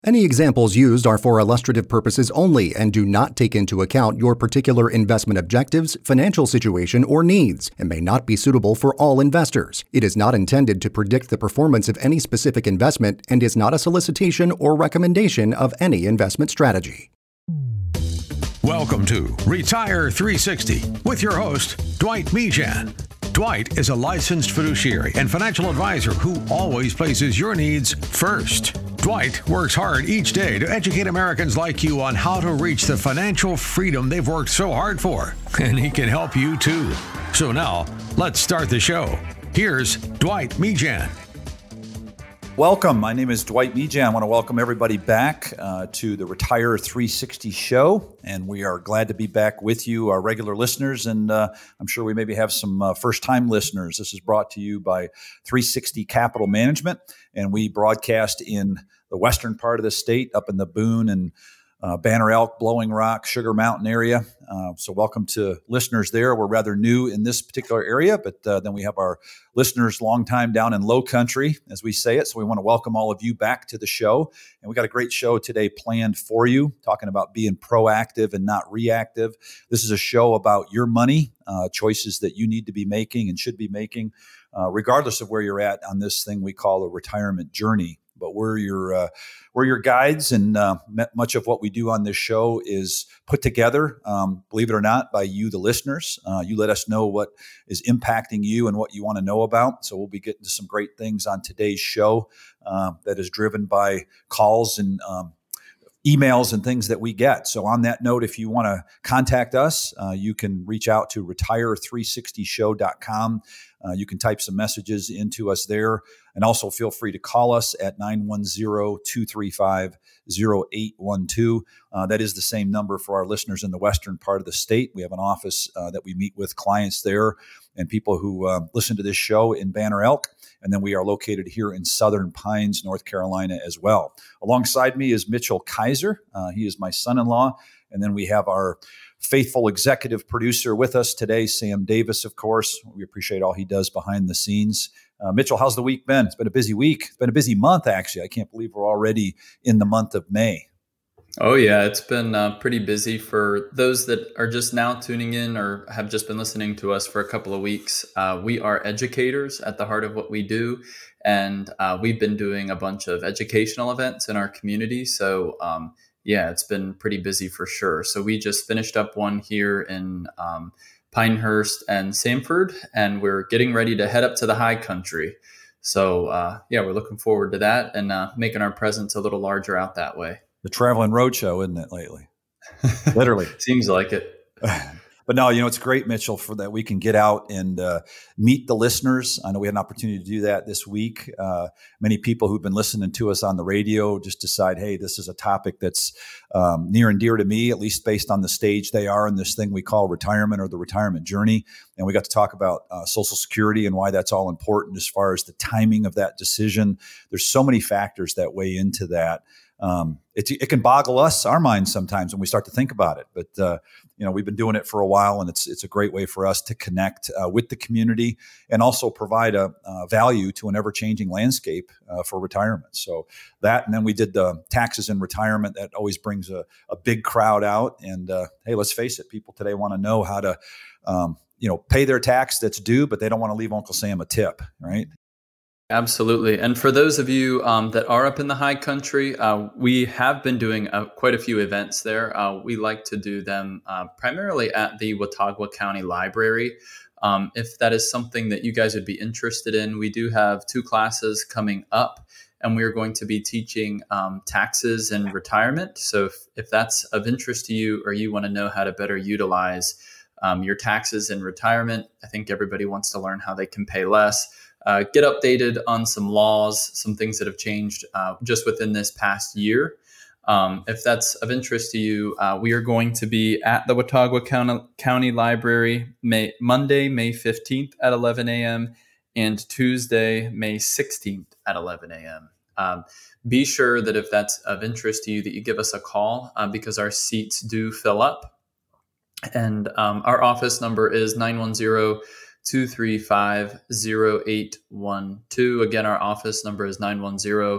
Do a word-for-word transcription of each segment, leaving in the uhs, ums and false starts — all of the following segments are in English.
Any examples used are for illustrative purposes only and do not take into account your particular investment objectives, financial situation, or needs, and may not be suitable for all investors. It is not intended to predict the performance of any specific investment and is not a solicitation or recommendation of any investment strategy. Welcome to Retire three sixty with your host, Dwight Mejan. Dwight is a licensed fiduciary and financial advisor who always places your needs first. Dwight works hard each day to educate Americans like you on how to reach the financial freedom they've worked so hard for, and he can help you too. So now, let's start the show. Here's Dwight Mejan. Welcome. My name is Dwight Mejan. I want to welcome everybody back uh, to the Retire three sixty show, and we are glad to be back with you, our regular listeners, and uh, I'm sure we maybe have some uh, first-time listeners. This is brought to you by three sixty Capital Management, and we broadcast in the western part of the state, up in the Boone and uh, Banner Elk, Blowing Rock, Sugar Mountain area. Uh, so welcome to listeners there. We're rather new in this particular area, but uh, then we have our listeners long time down in low country, as we say it. So we want to welcome all of you back to the show. And we got a great show today planned for you, talking about being proactive and not reactive. This is a show about your money, uh, choices that you need to be making and should be making, uh, regardless of where you're at on this thing we call a retirement journey. But we're your uh, we're your guides, and uh, much of what we do on this show is put together, um, believe it or not, by you, the listeners. Uh, you let us know what is impacting you and what you want to know about. So we'll be getting to some great things on today's show uh, that is driven by calls and um, emails and things that we get. So on that note, if you want to contact us, uh, you can reach out to retire three sixty show dot com. Uh, you can type some messages into us there, and also feel free to call us at nine one zero, two three five, zero eight one two. Uh, that is the same number for our listeners in the western part of the state. We have an office uh, that we meet with clients there and people who uh, listen to this show in Banner Elk. And then we are located here in Southern Pines, North Carolina as well. Alongside me is Mitchell Kaiser. Uh, he is my son-in-law. And then we have our faithful executive producer with us today, Sam Davis, of course. We appreciate all he does behind the scenes. Uh, Mitchell, how's the week been? It's been a busy week. It's been a busy month, actually. I can't believe we're already in the month of May. Oh, yeah. It's been uh, pretty busy for those that are just now tuning in or have just been listening to us for a couple of weeks. Uh, we are educators at the heart of what we do. And uh, we've been doing a bunch of educational events in our community. So, um, yeah, it's been pretty busy for sure. So we just finished up one here in um, Pinehurst and Sanford, and we're getting ready to head up to the high country. So, uh, yeah, we're looking forward to that and uh, making our presence a little larger out that way. The traveling roadshow, isn't it, lately? Literally. Seems like it. But no, you know, it's great, Mitchell, for that we can get out and uh, meet the listeners. I know we had an opportunity to do that this week. Uh, many people who've been listening to us on the radio just decide, hey, this is a topic that's um, near and dear to me, at least based on the stage they are in this thing we call retirement or the retirement journey. And we got to talk about uh, Social Security and why that's all important as far as the timing of that decision. There's so many factors that weigh into that. Um, it, it can boggle us, our minds sometimes when we start to think about it. But, uh, you know, we've been doing it for a while, and it's it's a great way for us to connect uh, with the community and also provide a uh, value to an ever-changing landscape uh, for retirement. So that, and then we did the taxes in retirement. That always brings a, a big crowd out. And, uh, hey, let's face it, people today want to know how to, um, you know, pay their tax that's due, but they don't want to leave Uncle Sam a tip, right? Absolutely. And for those of you um, that are up in the high country, uh, we have been doing uh, quite a few events there. Uh, we like to do them uh, primarily at the Watauga County Library. Um, if that is something that you guys would be interested in, we do have two classes coming up, and we're going to be teaching um, taxes and retirement. So if, if that's of interest to you, or you want to know how to better utilize um, your taxes in retirement, I think everybody wants to learn how they can pay less. Uh, get updated on some laws, some things that have changed uh, just within this past year. Um, if that's of interest to you, uh, we are going to be at the Watauga County, County Library May, Monday, May fifteenth at eleven a.m. and Tuesday, May sixteenth at eleven a.m. Um, be sure that if that's of interest to you, that you give us a call uh, because our seats do fill up. And um, our office number is nine one zero, two three five, zero eight one two. Again, our office number is nine one zero,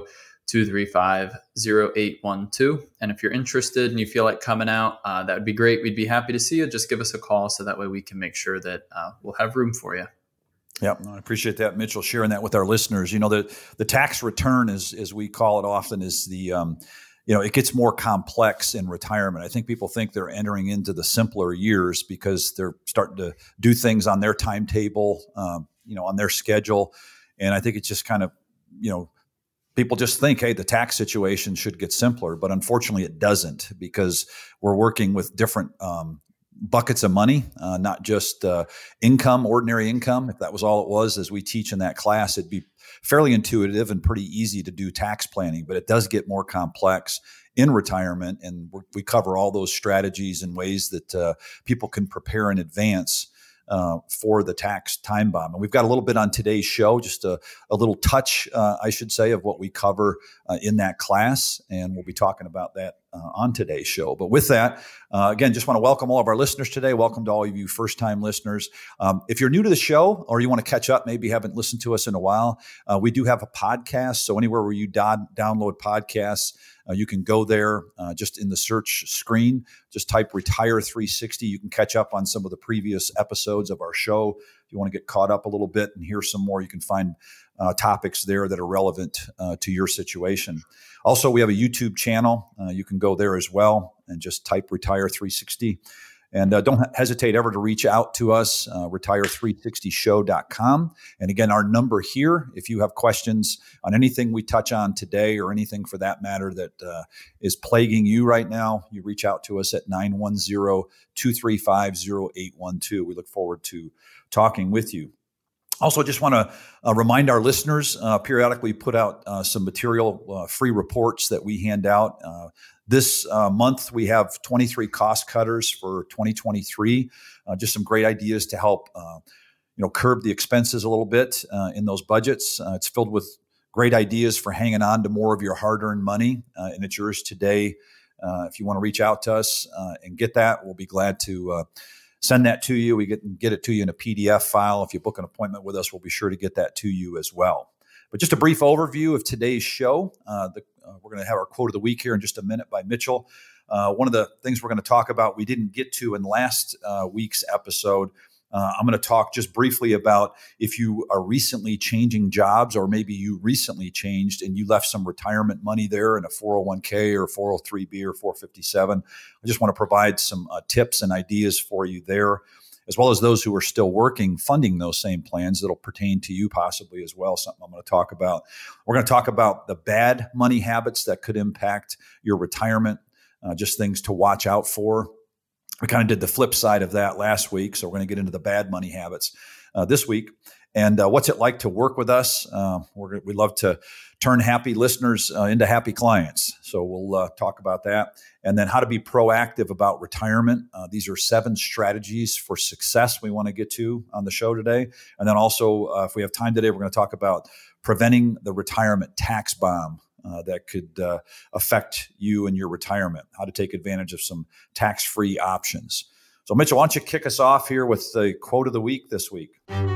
two three five, zero eight one two. And if you're interested and you feel like coming out, uh, that would be great. We'd be happy to see you. Just give us a call so that way we can make sure that uh, we'll have room for you. Yeah, I appreciate that, Mitchell, sharing that with our listeners. You know, the the tax return, is, as we call it often, is the, um, you know, it gets more complex in retirement. I think people think they're entering into the simpler years because they're starting to do things on their timetable, um, you know, on their schedule. And I think it's just kind of, you know, people just think, hey, the tax situation should get simpler. But unfortunately, it doesn't, because we're working with different um, buckets of money, uh, not just uh, income, ordinary income. If that was all it was, as we teach in that class, it'd be fairly intuitive and pretty easy to do tax planning. But it does get more complex in retirement. And we're, we cover all those strategies and ways that uh, people can prepare in advance Uh, for the tax time bomb. And we've got a little bit on today's show, just a, a little touch, uh, I should say, of what we cover uh, in that class. And we'll be talking about that uh, on today's show. But with that, uh, again, just want to welcome all of our listeners today. Welcome to all of you first-time listeners. Um, if you're new to the show or you want to catch up, maybe you haven't listened to us in a while, uh, we do have a podcast. So anywhere where you do- download podcasts, Uh, you can go there uh, just in the search screen, just type Retire three sixty. You can catch up on some of the previous episodes of our show. If you want to get caught up a little bit and hear some more, you can find uh, topics there that are relevant uh, to your situation. Also, we have a YouTube channel. Uh, you can go there as well and just type Retire three sixty. And uh, don't hesitate ever to reach out to us, uh, retire three sixty show dot com. And again, our number here, if you have questions on anything we touch on today or anything for that matter that uh, is plaguing you right now, you reach out to us at nine one zero, two three five, zero eight one two. We look forward to talking with you. Also, just want to uh, remind our listeners, uh, periodically put out uh, some material, uh, free reports that we hand out. Uh, this uh, month, we have twenty-three cost cutters for twenty twenty-three, uh, just some great ideas to help uh, you know, curb the expenses a little bit uh, in those budgets. Uh, it's filled with great ideas for hanging on to more of your hard-earned money, uh, and it's yours today. Uh, if you want to reach out to us uh, and get that, we'll be glad to uh, send that to you. We get, get it to you in a P D F file. If you book an appointment with us, we'll be sure to get that to you as well. But just a brief overview of today's show. Uh, the, uh, we're going to have our quote of the week here in just a minute by Mitchell. Uh, one of the things we're going to talk about we didn't get to in last uh, week's episode. Uh, I'm going to talk just briefly about if you are recently changing jobs, or maybe you recently changed and you left some retirement money there in a four oh one k or four oh three b or four fifty-seven. I just want to provide some uh, tips and ideas for you there, as well as those who are still working, funding those same plans that'll pertain to you possibly as well, something I'm going to talk about. We're going to talk about the bad money habits that could impact your retirement, uh, just things to watch out for. We kind of did the flip side of that last week, so we're going to get into the bad money habits uh, this week. And uh, what's it like to work with us? Uh, we're, we love to turn happy listeners uh, into happy clients. So we'll uh, talk about that. And then how to be proactive about retirement. Uh, these are seven strategies for success we want to get to on the show today. And then also, uh, if we have time today, we're going to talk about preventing the retirement tax bomb uh, that could uh, affect you and your retirement, how to take advantage of some tax-free options. So Mitchell, why don't you kick us off here with the quote of the week this week?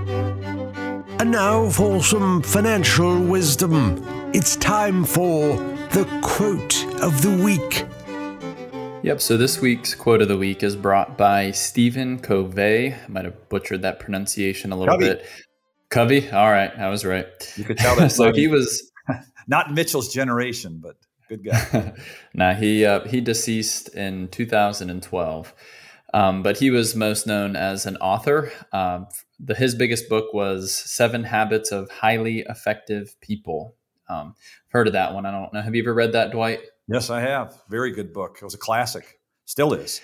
And now for some financial wisdom. It's time for the quote of the week. Yep, so this week's quote of the week is brought by Stephen Covey. I might have butchered that pronunciation a little Covey. bit. Covey? All right, I was right. You could tell that. So he was... Not Mitchell's generation, but good guy. Nah, he, uh, he deceased in two thousand twelve. Um, but he was most known as an author. Um, the, his biggest book was Seven Habits of Highly Effective People. Um, heard of that one. I don't know. Have you ever read that, Dwight? Yes, I have. Very good book. It was a classic. Still is.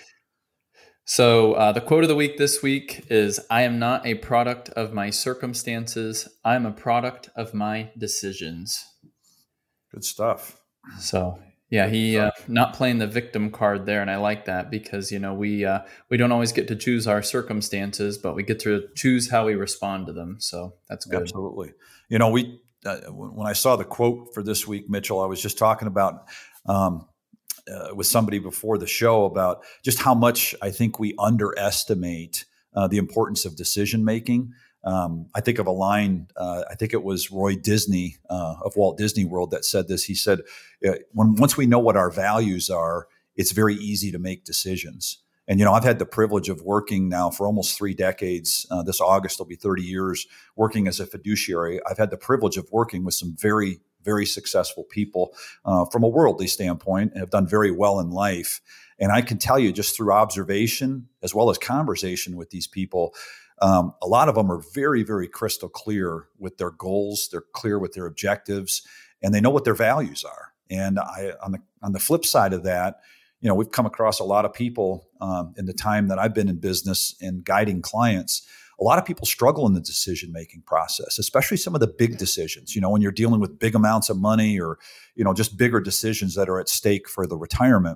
So uh, the quote of the week this week is, I am not a product of my circumstances. I'm a product of my decisions. Good stuff. So yeah, he uh, not playing the victim card there, and I like that because you know we uh, we don't always get to choose our circumstances, but we get to choose how we respond to them. So that's good. Absolutely. You know, we uh, when I saw the quote for this week, Mitchell, I was just talking about um, uh, with somebody before the show about just how much I think we underestimate uh, the importance of decision making. Um, I think of a line, uh, I think it was Roy Disney uh, of Walt Disney World that said this. He said, when once we know what our values are, it's very easy to make decisions. And, you know, I've had the privilege of working now for almost three decades. Uh, this August will be thirty years working as a fiduciary. I've had the privilege of working with some very, very successful people uh, from a worldly standpoint and have done very well in life. And I can tell you just through observation as well as conversation with these people, um, a lot of them are very, very crystal clear with their goals. They're clear with their objectives, and they know what their values are. And I, on the on the flip side of that, you know, we've come across a lot of people um, in the time that I've been in business and guiding clients. A lot of people struggle in the decision-making process, especially some of the big decisions, you know, when you're dealing with big amounts of money or, you know, just bigger decisions that are at stake for the retirement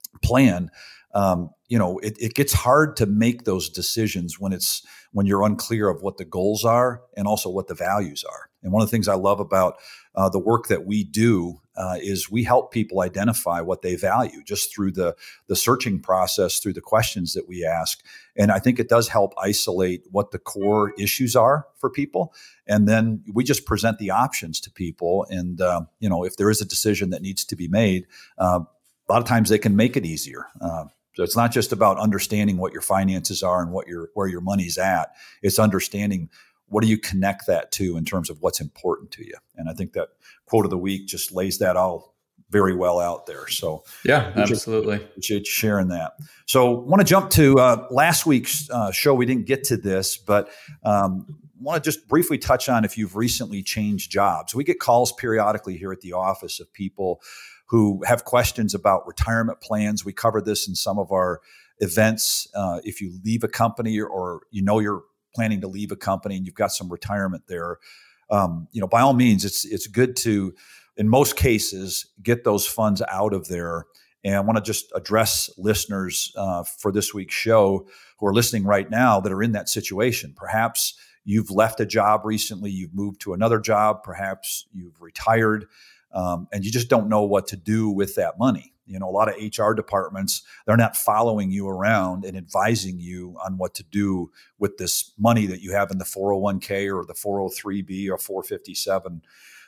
plan. Um, you know, it, it gets hard to make those decisions when it's when you're unclear of what the goals are and also what the values are. And one of the things I love about uh, the work that we do uh, is we help people identify what they value just through the the searching process, through the questions that we ask. And I think it does help isolate what the core issues are for people. And then we just present the options to people. And, uh, you know, if there is a decision that needs to be made, uh, a lot of times they can make it easier. Uh, so it's not just about understanding what your finances are and what your where your money's at. It's understanding what do you connect that to in terms of what's important to you. And I think that quote of the week just lays that all very well out there. So yeah, absolutely. Appreciate you sharing that. So I want to jump to uh, last week's uh, show. We didn't get to this, but um, want to just briefly touch on if you've recently changed jobs. We get calls periodically here at the office of people who have questions about retirement plans. We cover this in some of our events. Uh, if you leave a company or, or you know you're planning to leave a company and you've got some retirement there, um, you know, by all means, it's it's good to, in most cases, get those funds out of there. And I want to just address listeners uh, for this week's show who are listening right now that are in that situation. Perhaps you've left a job recently, you've moved to another job, perhaps you've retired. Um, and you just don't know what to do with that money. You know, a lot of H R departments, they're not following you around and advising you on what to do with this money that you have in the four oh one k or the four oh three b or four fifty-seven.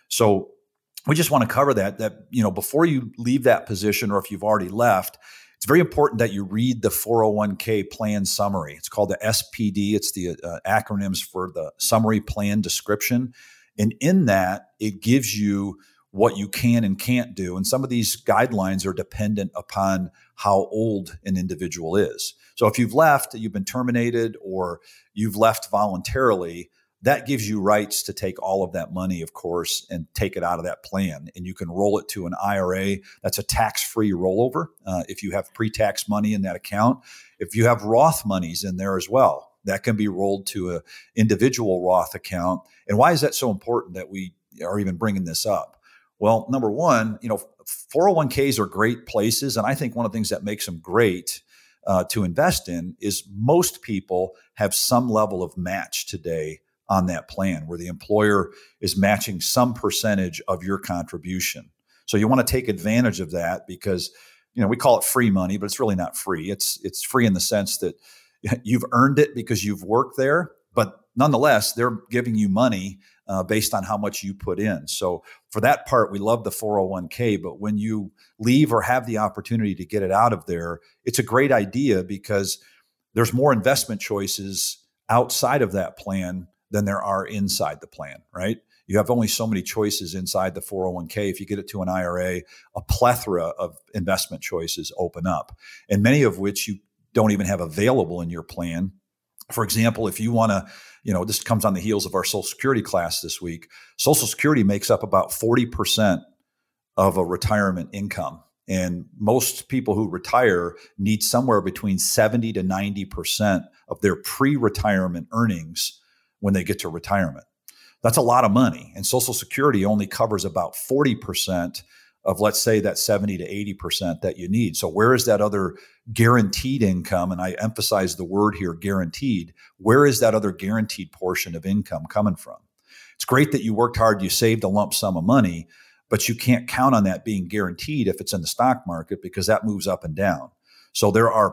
So we just want to cover that, that, you know, before you leave that position or if you've already left, it's very important that you read the four oh one k plan summary. It's called the S P D. It's the uh, acronyms for the summary plan description. And in that, it gives you what you can and can't do. And some of these guidelines are dependent upon how old an individual is. So if you've left, you've been terminated, or you've left voluntarily, that gives you rights to take all of that money, of course, and take it out of that plan. And you can roll it to an I R A. That's a tax-free rollover uh, if you have pre-tax money in that account. If you have Roth monies in there as well, that can be rolled to an individual Roth account. And why is that so important that we are even bringing this up? Well, number one, you know, four oh one k's are great places. And I think one of the things that makes them great uh, to invest in is most people have some level of match today on that plan where the employer is matching some percentage of your contribution. So you want to take advantage of that because, you know, we call it free money, but it's really not free. It's it's free in the sense that you've earned it because you've worked there, but nonetheless, they're giving you money uh, based on how much you put in. So for that part, we love the four oh one k, but when you leave or have the opportunity to get it out of there, it's a great idea because there's more investment choices outside of that plan than there are inside the plan, right? You have only so many choices inside the four oh one k. If you get it to an I R A, a plethora of investment choices open up, and many of which you don't even have available in your plan. For example, if you want to, you know, this comes on the heels of our Social Security class this week. Social Security makes up about forty percent of a retirement income. And most people who retire need somewhere between seventy to ninety percent of their pre-retirement earnings when they get to retirement. That's a lot of money. And Social Security only covers about forty percent of, let's say, that seventy to eighty percent that you need. So where is that other guaranteed income? And I emphasize the word here, guaranteed. Where is that other guaranteed portion of income coming from? It's great that you worked hard, you saved a lump sum of money, but you can't count on that being guaranteed if it's in the stock market because that moves up and down. So there are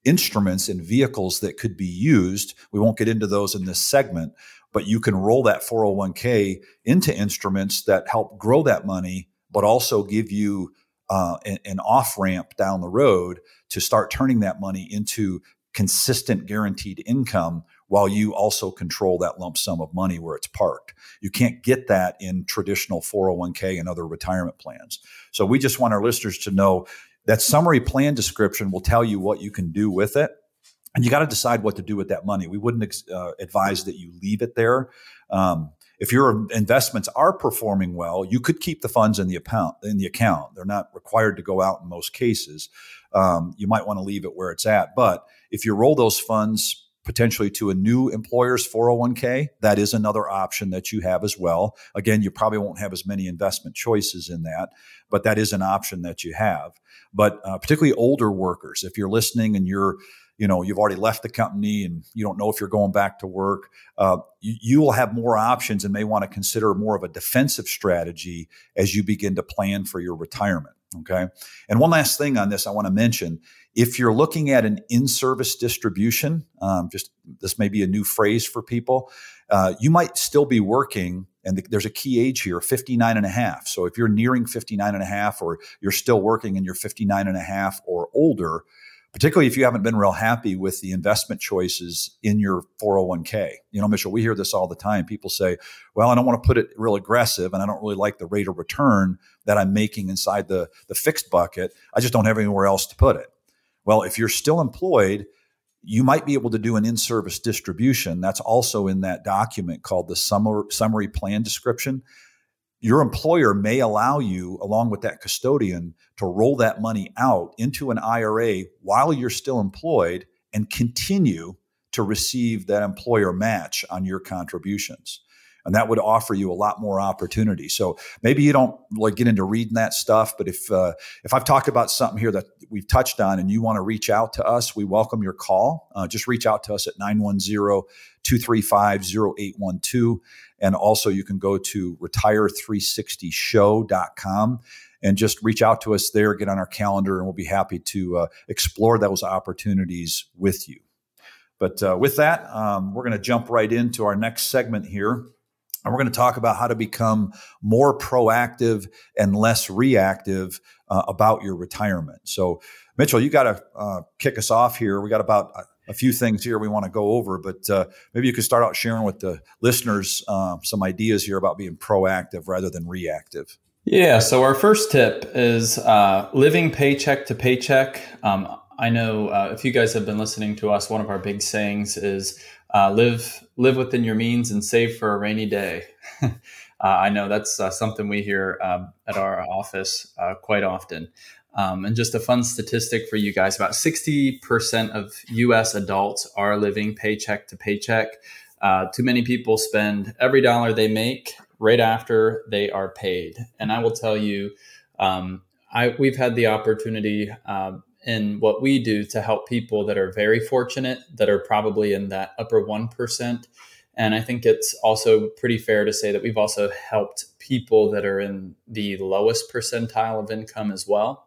instruments and vehicles that could be used. We won't get into those in this segment, but you can roll that four oh one k into instruments that help grow that money, but also give you uh, an, an off-ramp down the road to start turning that money into consistent guaranteed income while you also control that lump sum of money where it's parked. You can't get that in traditional four oh one k and other retirement plans. So we just want our listeners to know that summary plan description will tell you what you can do with it. And you got to decide what to do with that money. We wouldn't uh, advise that you leave it there. Um, if your investments are performing well, you could keep the funds in the account. In the account, they're not required to go out in most cases. Um, you might want to leave it where it's at. But if you roll those funds potentially to a new employer's four oh one k, that is another option that you have as well. Again, you probably won't have as many investment choices in that, but that is an option that you have. But uh, particularly older workers, if you're listening and you're you know, you've already left the company and you don't know if you're going back to work, uh, you, you will have more options and may want to consider more of a defensive strategy as you begin to plan for your retirement. Okay. And one last thing on this I want to mention, if you're looking at an in-service distribution, um, just this may be a new phrase for people, uh, you might still be working, and th- there's a key age here, fifty-nine and a half. So if you're nearing fifty-nine and a half, or you're still working and you're fifty-nine and a half or older, particularly if you haven't been real happy with the investment choices in your four oh one k. You know, Mitchell, we hear this all the time. People say, well, I don't want to put it real aggressive and I don't really like the rate of return that I'm making inside the, the fixed bucket. I just don't have anywhere else to put it. Well, if you're still employed, you might be able to do an in-service distribution. That's also in that document called the summary, summary plan description. Your employer may allow you, along with that custodian, to roll that money out into an I R A while you're still employed and continue to receive that employer match on your contributions. And that would offer you a lot more opportunity. So maybe you don't like get into reading that stuff, but if uh, if I've talked about something here that we've touched on and you want to reach out to us, we welcome your call. Uh, just reach out to us at nine one zero, two three five, zero eight one two. And also you can go to retire three sixty show dot com and just reach out to us there, get on our calendar, and we'll be happy to uh, explore those opportunities with you. But uh, with that, um, we're going to jump right into our next segment here. And we're going to talk about how to become more proactive and less reactive uh, about your retirement. So, Mitchell, you got to uh, kick us off here. We got about a, a few things here we want to go over, but uh, maybe you could start out sharing with the listeners uh, some ideas here about being proactive rather than reactive. Yeah. So our first tip is uh, living paycheck to paycheck. Um, I know uh, if you guys have been listening to us, one of our big sayings is Uh, live live within your means and save for a rainy day. uh, I know that's uh, something we hear um, at our office uh, quite often. Um, and just a fun statistic for you guys, about sixty percent of U S adults are living paycheck to paycheck. Uh, too many people spend every dollar they make right after they are paid. And I will tell you, um, I we've had the opportunity uh, in what we do to help people that are very fortunate, that are probably in that upper one percent. And I think it's also pretty fair to say that we've also helped people that are in the lowest percentile of income as well.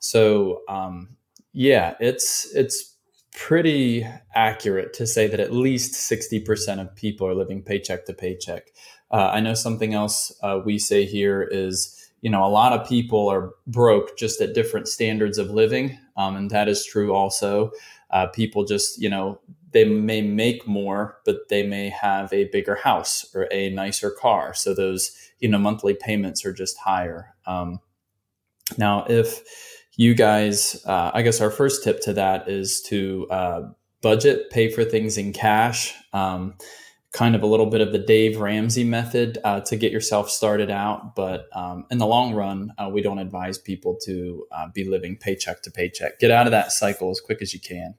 So um, yeah, it's it's pretty accurate to say that at least sixty percent of people are living paycheck to paycheck. Uh, I know something else uh, we say here is, you know, a lot of people are broke just at different standards of living. Um, and that is true also. Uh, people just, you know, they may make more, but they may have a bigger house or a nicer car. So those, you know, monthly payments are just higher. Um, now, if you guys, uh, I guess our first tip to that is to uh, budget, pay for things in cash. Um, kind of a little bit of the Dave Ramsey method uh, to get yourself started out. But um, in the long run, uh, we don't advise people to uh, be living paycheck to paycheck. Get out of that cycle as quick as you can.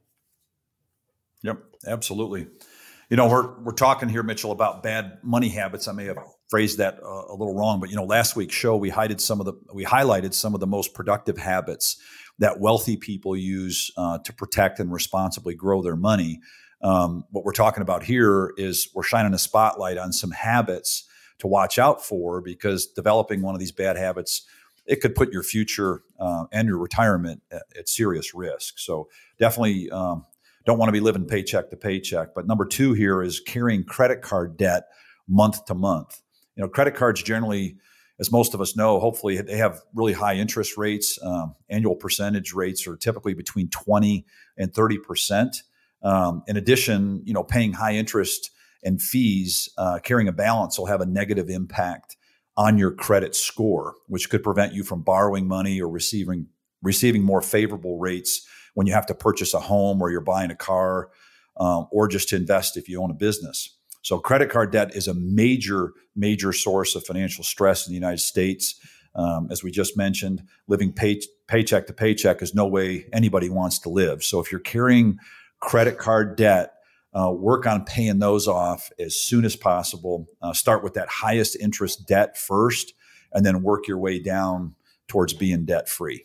Yep, absolutely. You know, we're we're talking here, Mitchell, about bad money habits. I may have phrased that uh, a little wrong, but you know, last week's show we highlighted some of the we highlighted some of the most productive habits that wealthy people use uh, to protect and responsibly grow their money. Um, what we're talking about here is we're shining a spotlight on some habits to watch out for, because developing one of these bad habits it could put your future uh, and your retirement at, at serious risk. So definitely um, don't want to be living paycheck to paycheck. But number two here is carrying credit card debt month to month. You know, credit cards generally, as most of us know, hopefully they have really high interest rates. Um, annual percentage rates are typically between twenty and thirty percent. Um, in addition, you know, paying high interest and fees, uh, carrying a balance will have a negative impact on your credit score, which could prevent you from borrowing money or receiving receiving more favorable rates when you have to purchase a home or you're buying a car, um, or just to invest if you own a business. So credit card debt is a major, major source of financial stress in the United States. Um, as we just mentioned, living pay, paycheck to paycheck is no way anybody wants to live. So if you're carrying credit card debt, uh, work on paying those off as soon as possible. Uh, start with that highest interest debt first, and then work your way down towards being debt free.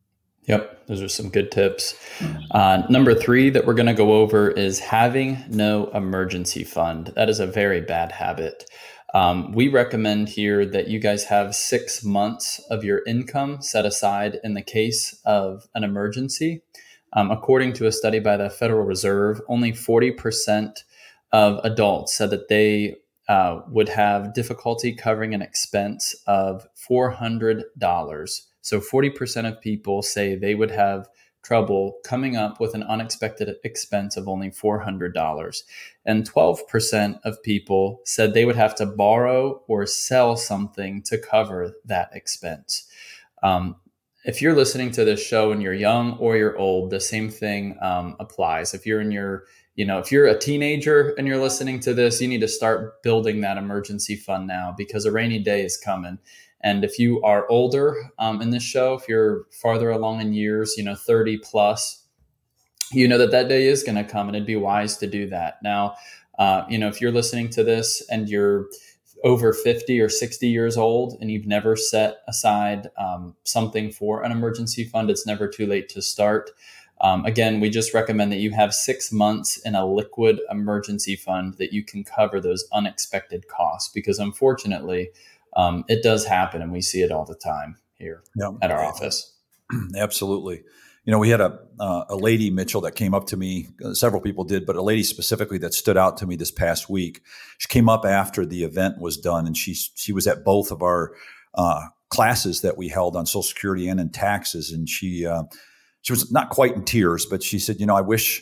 Yep, those are some good tips. Uh, number three that we're going to go over is having no emergency fund. That is a very bad habit. Um, we recommend here that you guys have six months of your income set aside in the case of an emergency. Um, according to a study by the Federal Reserve, only forty percent of adults said that they uh, would have difficulty covering an expense of four hundred dollars. So forty percent of people say they would have trouble coming up with an unexpected expense of only four hundred dollars. And twelve percent of people said they would have to borrow or sell something to cover that expense. Um, if you're listening to this show and you're young or you're old, the same thing um, applies. If you're in your, you know, if you're a teenager and you're listening to this, you need to start building that emergency fund now, because a rainy day is coming. And if you are older um, in this show, if you're farther along in years, you know, thirty plus, you know that that day is going to come, and it'd be wise to do that. Now, uh, you know, if you're listening to this and you're over fifty or sixty years old and you've never set aside um, something for an emergency fund, it's never too late to start. Um, again, we just recommend that you have six months in a liquid emergency fund that you can cover those unexpected costs, because unfortunately, Um, it does happen, and we see it all the time here yeah. at our office. Absolutely. You know, we had a uh, a lady, Mitchell, that came up to me. Uh, several people did, but a lady specifically that stood out to me this past week. She came up after the event was done, and she she was at both of our uh, classes that we held on Social Security and in taxes, and she uh, she was not quite in tears, but she said, "You know, I wish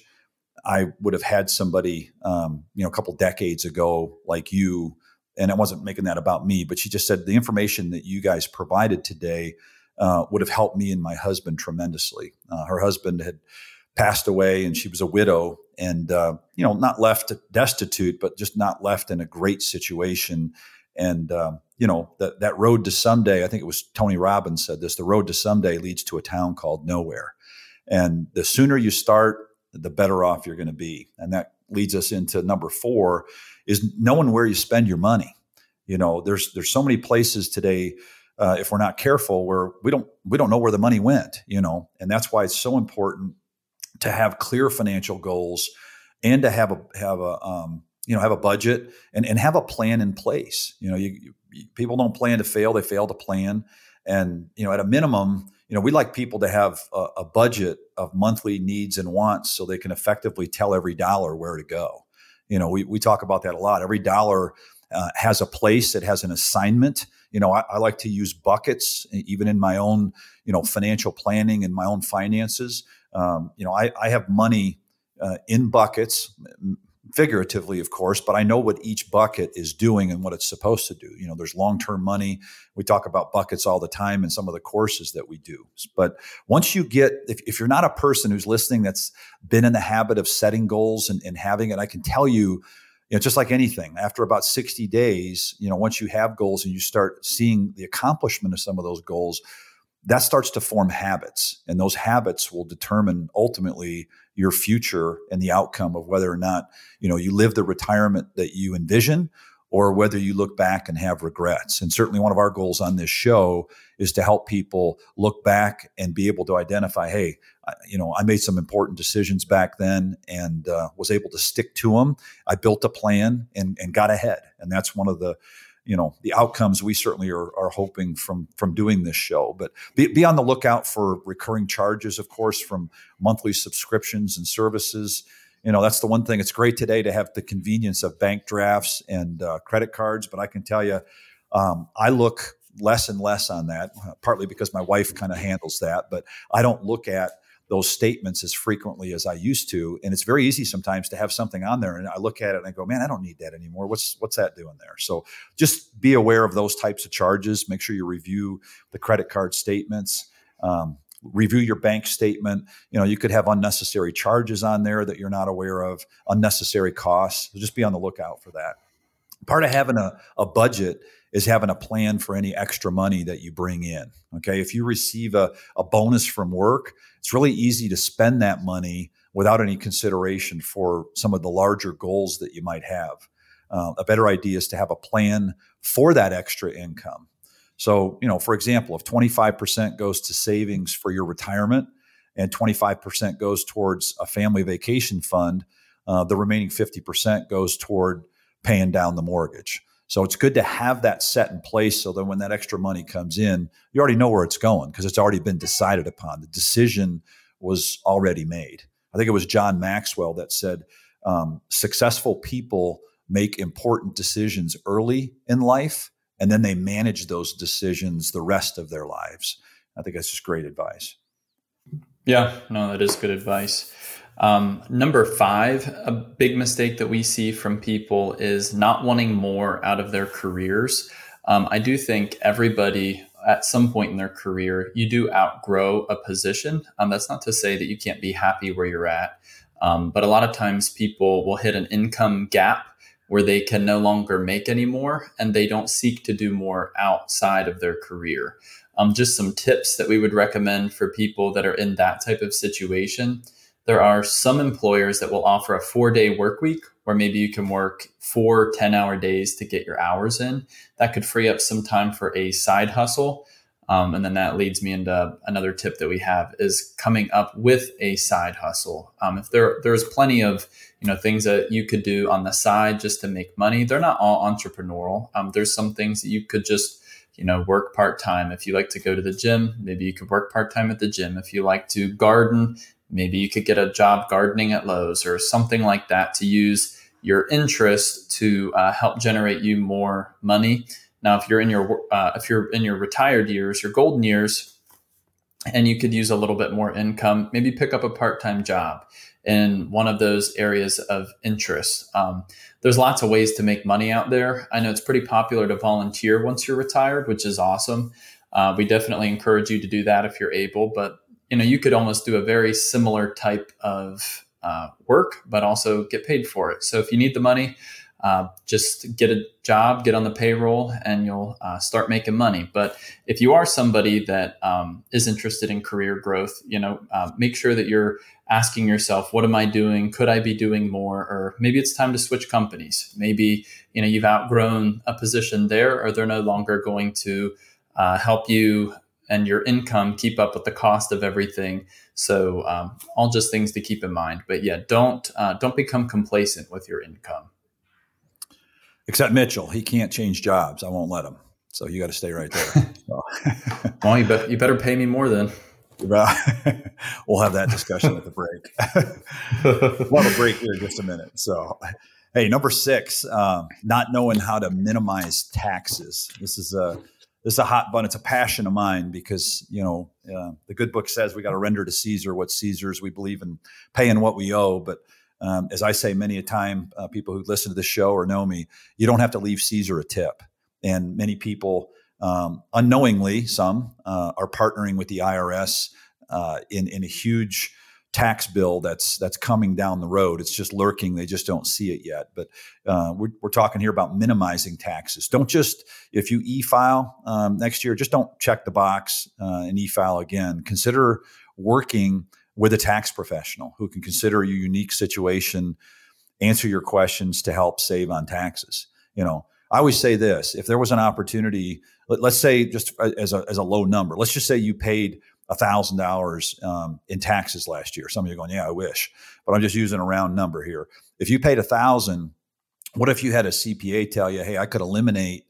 I would have had somebody, um, you know, a couple decades ago like you." And I wasn't making that about me, but she just said the information that you guys provided today uh, would have helped me and my husband tremendously. Uh, her husband had passed away, and she was a widow, and uh, you know, not left destitute, but just not left in a great situation. And uh, you know, that that road to someday, I think it was Tony Robbins said this: the road to someday leads to a town called nowhere. And the sooner you start, the better off you're going to be. And that leads us into number four, is knowing where you spend your money. You know, there's there's so many places today, uh, if we're not careful, where we don't we don't know where the money went. You know, and that's why it's so important to have clear financial goals, and to have a have a um, you know have a budget and and have a plan in place. You know, you, you people don't plan to fail; they fail to plan. And you know, at a minimum, you know, we like people to have a, a budget of monthly needs and wants, so they can effectively tell every dollar where to go. You know, we we talk about that a lot. Every dollar uh, has a place. It has an assignment. You know, I, I like to use buckets, even in my own, you know, financial planning and my own finances. Um, you know, I, I have money uh, in buckets, figuratively, of course, but I know what each bucket is doing and what it's supposed to do. You know, there's long-term money. We talk about buckets all the time in some of the courses that we do. But once you get, if, if you're not a person who's listening that's been in the habit of setting goals and, and having it, I can tell you, you know, just like anything, after about sixty days, you know, once you have goals and you start seeing the accomplishment of some of those goals, that starts to form habits. And those habits will determine ultimately your future and the outcome of whether or not, you know, you live the retirement that you envision, or whether you look back and have regrets. And certainly one of our goals on this show is to help people look back and be able to identify, hey, you know, I made some important decisions back then and uh, was able to stick to them. I built a plan and, and got ahead. And that's one of the, you know, the outcomes we certainly are, are hoping from from doing this show. But be, be on the lookout for recurring charges, of course, from monthly subscriptions and services. You know, that's the one thing. It's great today to have the convenience of bank drafts and uh, credit cards, but I can tell you, um, I look less and less on that, partly because my wife kind of handles that, but I don't look at those statements as frequently as I used to. And it's very easy sometimes to have something on there and I look at it and I go, man, I don't need that anymore. What's, what's that doing there? So just be aware of those types of charges. Make sure you review the credit card statements, um, review your bank statement. You know, you could have unnecessary charges on there that you're not aware of, unnecessary costs. So just be on the lookout for that. Part of having a, a budget is having a plan for any extra money that you bring in. Okay. If you receive a, a bonus from work, it's really easy to spend that money without any consideration for some of the larger goals that you might have. Uh, a better idea is to have a plan for that extra income. So, you know, for example, if twenty-five percent goes to savings for your retirement and twenty-five percent goes towards a family vacation fund, uh, the remaining fifty percent goes toward paying down the mortgage. So it's good to have that set in place so that when that extra money comes in, you already know where it's going because it's already been decided upon. The decision was already made. I think it was John Maxwell that said, um, successful people make important decisions early in life, and then they manage those decisions the rest of their lives. I think that's just great advice. Yeah, no, that is good advice. Um, number five, a big mistake that we see from people is not wanting more out of their careers. Um, I do think everybody at some point in their career, you do outgrow a position. Um, that's not to say that you can't be happy where you're at. Um, but a lot of times people will hit an income gap where they can no longer make any more and they don't seek to do more outside of their career. Um, just some tips that we would recommend for people that are in that type of situation. There are some employers that will offer a four-day work week where maybe you can work four ten-hour days to get your hours in. That could free up some time for a side hustle. Um, and then that leads me into another tip that we have is coming up with a side hustle. Um, if there there's plenty of you know things that you could do on the side just to make money, they're not all entrepreneurial. Um, there's some things that you could just you know work part-time. If you like to go to the gym, maybe you could work part-time at the gym. If you like to garden, maybe you could get a job gardening at Lowe's or something like that to use your interest to uh, help generate you more money. Now, if you're in your uh, if you're in your retired years, your golden years, and you could use a little bit more income, maybe pick up a part-time job in one of those areas of interest. Um, there's lots of ways to make money out there. I know it's pretty popular to volunteer once you're retired, which is awesome. Uh, we definitely encourage you to do that if you're able, but you know, you could almost do a very similar type of uh, work, but also get paid for it. So if you need the money, uh, just get a job, get on the payroll, and you'll uh, start making money. But if you are somebody that um, is interested in career growth, you know, uh, make sure that you're asking yourself, what am I doing? Could I be doing more? Or maybe it's time to switch companies. Maybe, you know, you've outgrown a position there, or they're no longer going to uh, help you and your income keep up with the cost of everything. So um, all just things to keep in mind. But yeah, don't uh, don't become complacent with your income. Except Mitchell, he can't change jobs. I won't let him. So you got to stay right there. So. Well, you, be- you better pay me more then. We'll have that discussion at the break. We'll have a break here in just a minute. So, hey, number six, um, not knowing how to minimize taxes. This is a This is a hot button. It's a passion of mine because, you know, uh, the good book says we got to render to Caesar what's Caesar's. We believe in paying what we owe. But um, as I say many a time, uh, people who listen to this show or know me, you don't have to leave Caesar a tip. And many people um, unknowingly, some uh, are partnering with the I R S uh, in, in a huge tax bill that's that's coming down the road. It's just lurking. They just don't see it yet. But uh, we're, we're talking here about minimizing taxes. Don't just, if you e-file um, next year, just don't check the box uh, and e-file again. Consider working with a tax professional who can consider your unique situation, answer your questions to help save on taxes. You know, I always say this, if there was an opportunity, let, let's say just as a, as a low number, let's just say you paid a thousand dollars um, in taxes last year. Some of you are going, yeah, I wish, but I'm just using a round number here. If you paid a thousand, what if you had a C P A tell you, hey, I could eliminate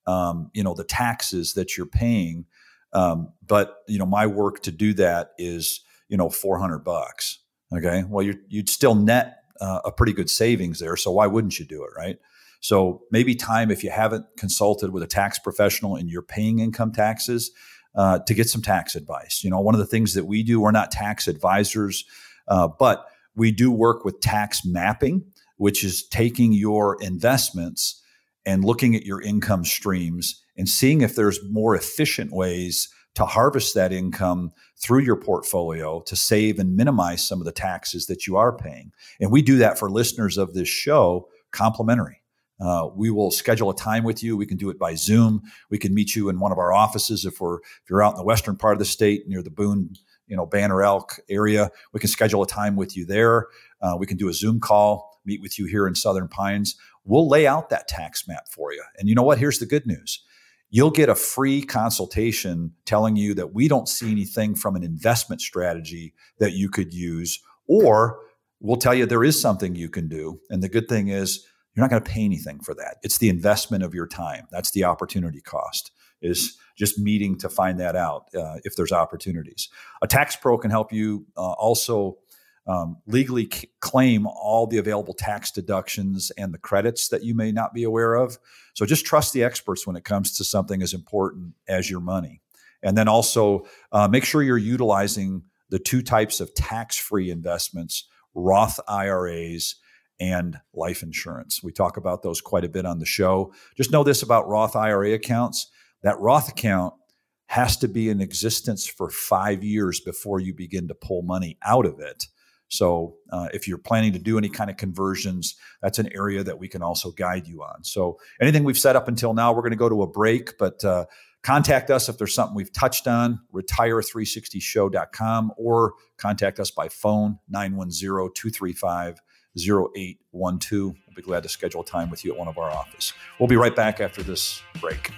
um, you know, the taxes that you're paying. Um, but, you know, my work to do that is, you know, four hundred bucks. Okay. Well, you're, you'd still net uh, a pretty good savings there. So why wouldn't you do it? Right. So maybe time, if you haven't consulted with a tax professional and you're paying income taxes, uh, to get some tax advice. You know, one of the things that we do, we're not tax advisors, uh, but we do work with tax mapping, which is taking your investments and looking at your income streams and seeing if there's more efficient ways to harvest that income through your portfolio to save and minimize some of the taxes that you are paying. And we do that for listeners of this show complimentary. Uh, we will schedule a time with you. We can do it by Zoom. We can meet you in one of our offices if we're if you're out in the western part of the state near the Boone, you know, Banner Elk area. We can schedule a time with you there. Uh, we can do a Zoom call, meet with you here in Southern Pines. We'll lay out that tax map for you. And you know what? Here's the good news. You'll get a free consultation telling you that we don't see anything from an investment strategy that you could use, or we'll tell you there is something you can do. And the good thing is you're not going to pay anything for that. It's the investment of your time. That's the opportunity cost, is just meeting to find that out uh, if there's opportunities. A tax pro can help you uh, also Um, legally c- claim all the available tax deductions and the credits that you may not be aware of. So just trust the experts when it comes to something as important as your money. And then also uh, make sure you're utilizing the two types of tax-free investments, Roth I R As and life insurance. We talk about those quite a bit on the show. Just know this about Roth I R A accounts. That Roth account has to be in existence for five years before you begin to pull money out of it. So uh, if you're planning to do any kind of conversions, that's an area that we can also guide you on. So anything we've set up until now, we're going to go to a break, but uh, contact us if there's something we've touched on, retire three sixty show dot com, or contact us by phone, nine one zero, two three five, zero eight one two. We'll be glad to schedule time with you at one of our offices. We'll be right back after this break.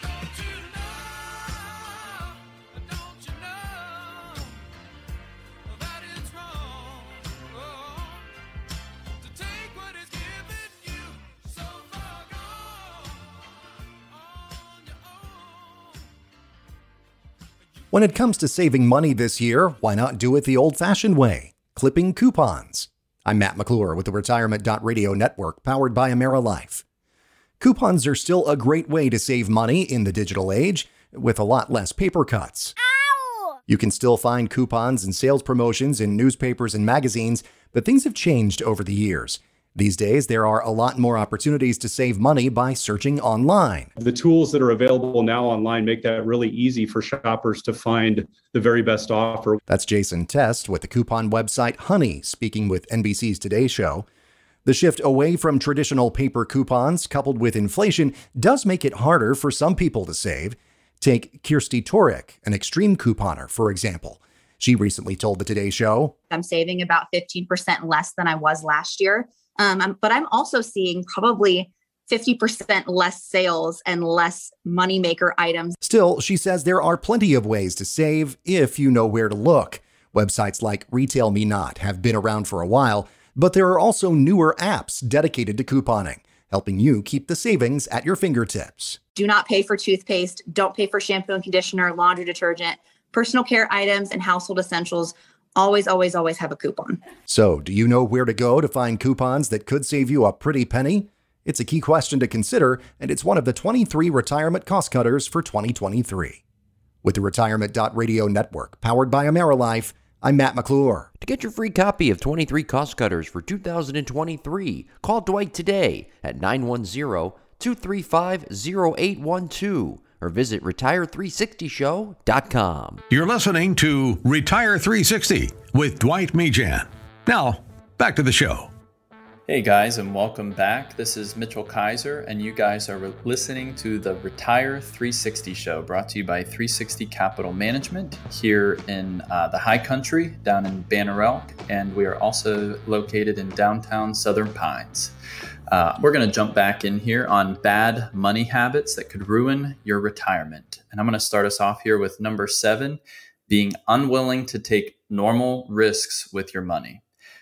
When it comes to saving money this year, why not do it the old-fashioned way? Clipping coupons. I'm Matt McClure with the Retirement Radio Network, powered by AmeriLife. Coupons are still a great way to save money in the digital age, with a lot less paper cuts. Ow! You can still find coupons and sales promotions in newspapers and magazines, but things have changed over the years. These days, there are a lot more opportunities to save money by searching online. The tools that are available now online make that really easy for shoppers to find the very best offer. That's Jason Test with the coupon website Honey, speaking with N B C's Today Show. The shift away from traditional paper coupons, coupled with inflation, does make it harder for some people to save. Take Kirsty Torek, an extreme couponer, for example. She recently told the Today Show, I'm saving about fifteen percent less than I was last year. Um, but I'm also seeing probably fifty percent less sales and less moneymaker items. Still, she says there are plenty of ways to save if you know where to look. Websites like Retail Me Not have been around for a while, but there are also newer apps dedicated to couponing, helping you keep the savings at your fingertips. Do not pay for toothpaste. Don't pay for shampoo and conditioner, laundry detergent, personal care items, and household essentials. Always, always, always have a coupon. So, do you know where to go to find coupons that could save you a pretty penny? It's a key question to consider, and it's one of the twenty-three retirement cost cutters for twenty twenty-three. With the Retirement Radio Network, powered by AmeriLife, I'm Matt McClure. To get your free copy of twenty-three Cost Cutters for two thousand twenty-three, call Dwight today at nine one zero, two three five, zero eight one two. Or visit retire three sixty show dot com. You're listening to Retire three sixty with Dwight Mejan. Now, back to the show. Hey guys, and welcome back. This is Mitchell Kaiser, and you guys are re- listening to the Retire three sixty Show, brought to you by three sixty Capital Management here in uh, the High Country, down in Banner Elk, and we are also located in downtown Southern Pines. Uh, we're going to jump back in here on bad money habits that could ruin your retirement. And I'm going to start us off here with number seven, being unwilling to take normal risks with your money.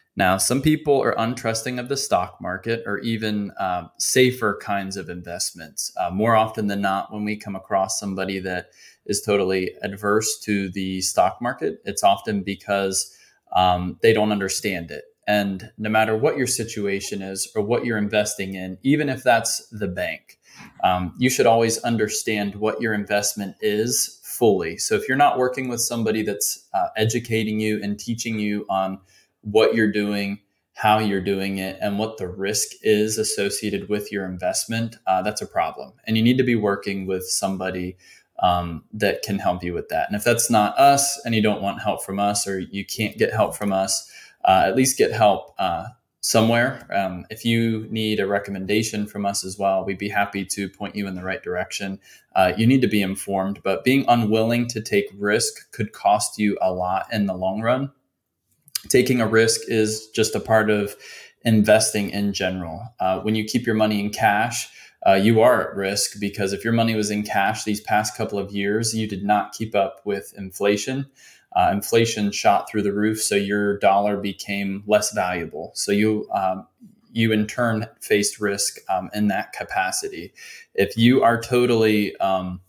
Now, some people are untrusting of the stock market or even uh, safer kinds of investments. Uh, more often than not, when we come across somebody that is totally adverse to the stock market, it's often because um, they don't understand it. And no matter what your situation is or what you're investing in, even if that's the bank, um, you should always understand what your investment is fully. So if you're not working with somebody that's uh, educating you and teaching you on what you're doing, how you're doing it, and what the risk is associated with your investment, uh, that's a problem. And you need to be working with somebody um, that can help you with that. And if that's not us and you don't want help from us, or you can't get help from us, uh, at least get help uh, somewhere. Um, if you need a recommendation from us as well, we'd be happy to point you in the right direction. Uh, you need to be informed, but being unwilling to take risk could cost you a lot in the long run. Taking a risk is just a part of investing in general. Uh, when you keep your money in cash, uh, you are at risk, because if your money was in cash these past couple of years, you did not keep up with inflation. Uh, inflation shot through the roof, so your dollar became less valuable. So you um, you in turn faced risk um, in that capacity. If you are totally um,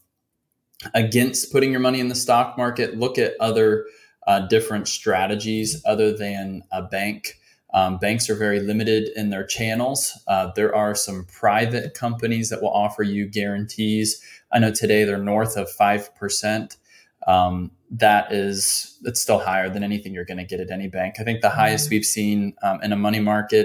against putting your money in the stock market, look at other Uh, different strategies other than a bank. Um, banks are very limited in their channels. Uh, there are some private companies that will offer you guarantees. I know today they're north of five percent. Um, that is, that's still higher than anything you're going to get at any bank. I think the highest we've seen um, in a money market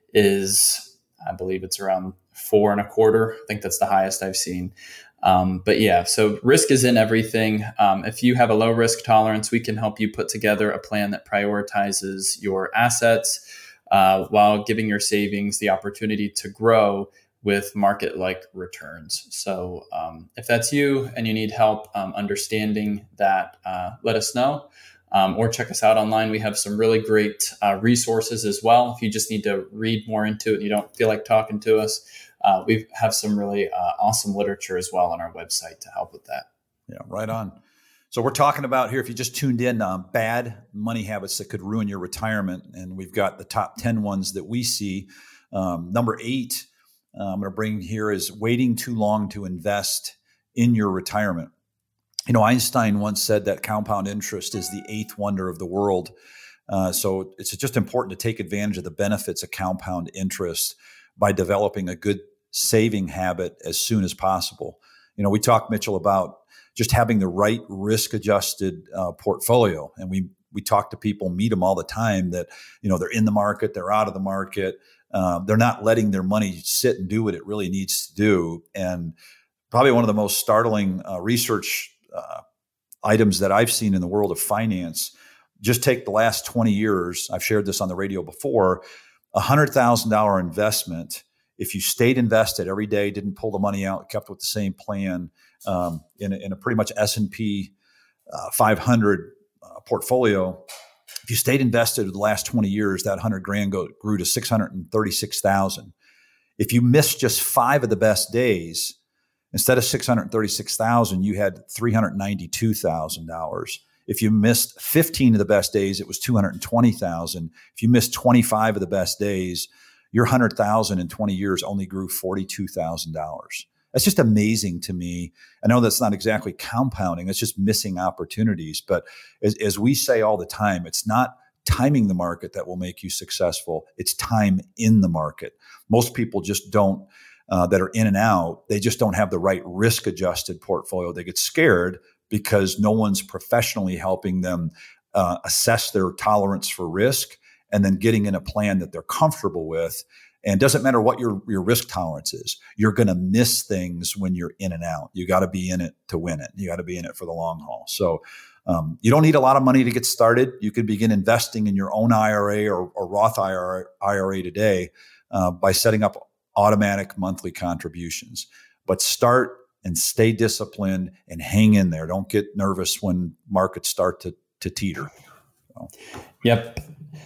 is, I believe it's around four and a quarter. I think that's the highest I've seen. Um, but yeah, so risk is in everything. Um, if you have a low risk tolerance, we can help you put together a plan that prioritizes your assets uh, while giving your savings the opportunity to grow with market-like returns. So um, if that's you and you need help um, understanding that, uh, let us know. Um, or check us out online. We have some really great uh, resources as well. If you just need to read more into it and you don't feel like talking to us, Uh, we have some really uh, awesome literature as well on our website to help with that. Yeah, right on. So we're talking about here, if you just tuned in, um, bad money habits that could ruin your retirement. And we've got the top ten ones that we see. Um, number eight, uh, I'm going to bring here is waiting too long to invest in your retirement. You know, Einstein once said that compound interest is the eighth wonder of the world. Uh, so it's just important to take advantage of the benefits of compound interest by developing a good saving habit as soon as possible. You know, we talked, Mitchell, about just having the right risk-adjusted uh, portfolio. And we we talk to people, meet them all the time that, you know, they're in the market, they're out of the market. Uh, they're not letting their money sit and do what it really needs to do. And probably one of the most startling uh, research uh, items that I've seen in the world of finance, just take the last twenty years, I've shared this on the radio before, a one hundred thousand dollars investment, if you stayed invested every day, didn't pull the money out, kept with the same plan um, in, a, in a pretty much S and P uh, five hundred uh, portfolio, if you stayed invested the last twenty years, that one hundred grand go, grew to six hundred thirty-six thousand. If you missed just five of the best days, instead of six hundred thirty-six thousand, you had three hundred ninety-two thousand dollars. If you missed fifteen of the best days, it was two hundred twenty thousand. If you missed twenty-five of the best days, your one hundred thousand in twenty years only grew forty-two thousand dollars. That's just amazing to me. I know that's not exactly compounding. It's just missing opportunities. But as, as we say all the time, it's not timing the market that will make you successful. It's time in the market. Most people just don't, uh, that are in and out, they just don't have the right risk-adjusted portfolio. They get scared because no one's professionally helping them uh, assess their tolerance for risk and then getting in a plan that they're comfortable with. And it doesn't matter what your, your risk tolerance is. You're going to miss things when you're in and out. You got to be in it to win it. You got to be in it for the long haul. So um, you don't need a lot of money to get started. You can begin investing in your own I R A or, or Roth I R A today uh, by setting up automatic monthly contributions. But start and stay disciplined and hang in there. Don't get nervous when markets start to, to teeter. So. Yep.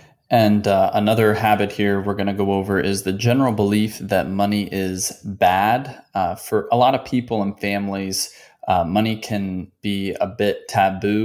And uh, another habit here we're going to go over is the general belief that money is bad. Uh, for a lot of people and families, uh, money can be a bit taboo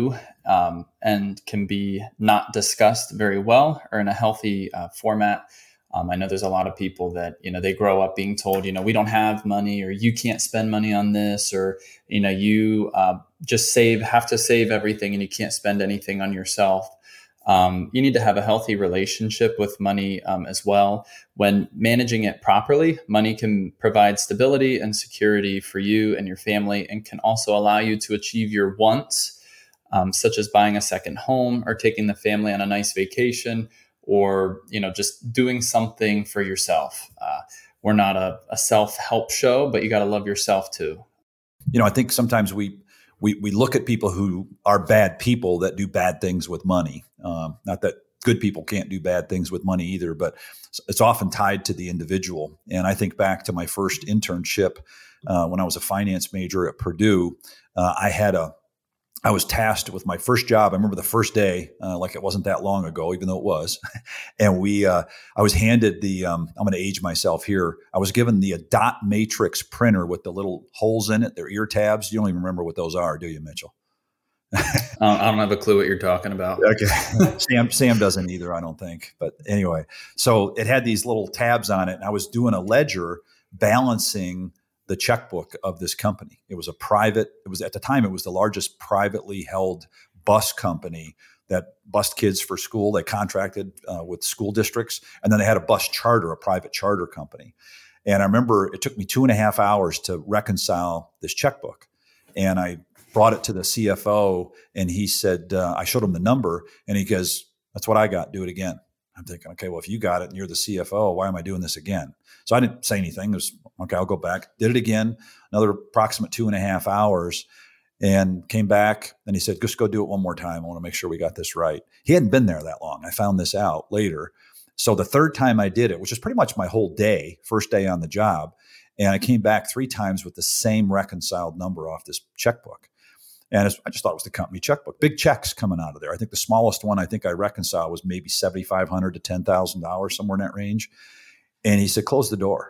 um, and can be not discussed very well or in a healthy uh, format. Um, I know there's a lot of people that, you know, they grow up being told, you know, we don't have money, or you can't spend money on this, or, you know, you uh, just save, have to save everything and you can't spend anything on yourself. Um, you need to have a healthy relationship with money um, as well. When managing it properly, money can provide stability and security for you and your family, and can also allow you to achieve your wants, um, such as buying a second home or taking the family on a nice vacation, or, you know, just doing something for yourself. Uh, we're not a, a self-help show, but you got to love yourself too. You know, I think sometimes we we we look at people who are bad people that do bad things with money. Um, not that good people can't do bad things with money either, but it's often tied to the individual. And I think back to my first internship uh, when I was a finance major at Purdue. Uh, I had a I was tasked with my first job. I remember the first day, uh, like it wasn't that long ago, even though it was. And we, uh, I was handed the, um, I'm going to age myself here. I was given the dot matrix printer with the little holes in it, their ear tabs. You don't even remember what those are, do you, Mitchell? uh, I don't have a clue what you're talking about. Okay. Sam, Sam doesn't either, I don't think. But anyway, so it had these little tabs on it, and I was doing a ledger balancing the checkbook of this company. It was a private, it was at the time, it was the largest privately held bus company that bused kids for school. They contracted uh, with school districts, and then they had a bus charter, a private charter company. And I remember it took me two and a half hours to reconcile this checkbook. And I brought it to the C F O, and he said, uh, I showed him the number, and he goes, that's what I got, do it again. I'm thinking, okay, well, if you got it and you're the C F O, why am I doing this again? So I didn't say anything. It was, okay, I'll go back. Did it again, another approximate two and a half hours, and came back. And he said, just go do it one more time. I want to make sure we got this right. He hadn't been there that long. I found this out later. So the third time I did it, which is pretty much my whole day, first day on the job, and I came back three times with the same reconciled number off this checkbook. And I just thought it was the company checkbook. Big checks coming out of there. I think the smallest one I think I reconciled was maybe seventy-five hundred dollars to ten thousand dollars, somewhere in that range. And he said, close the door.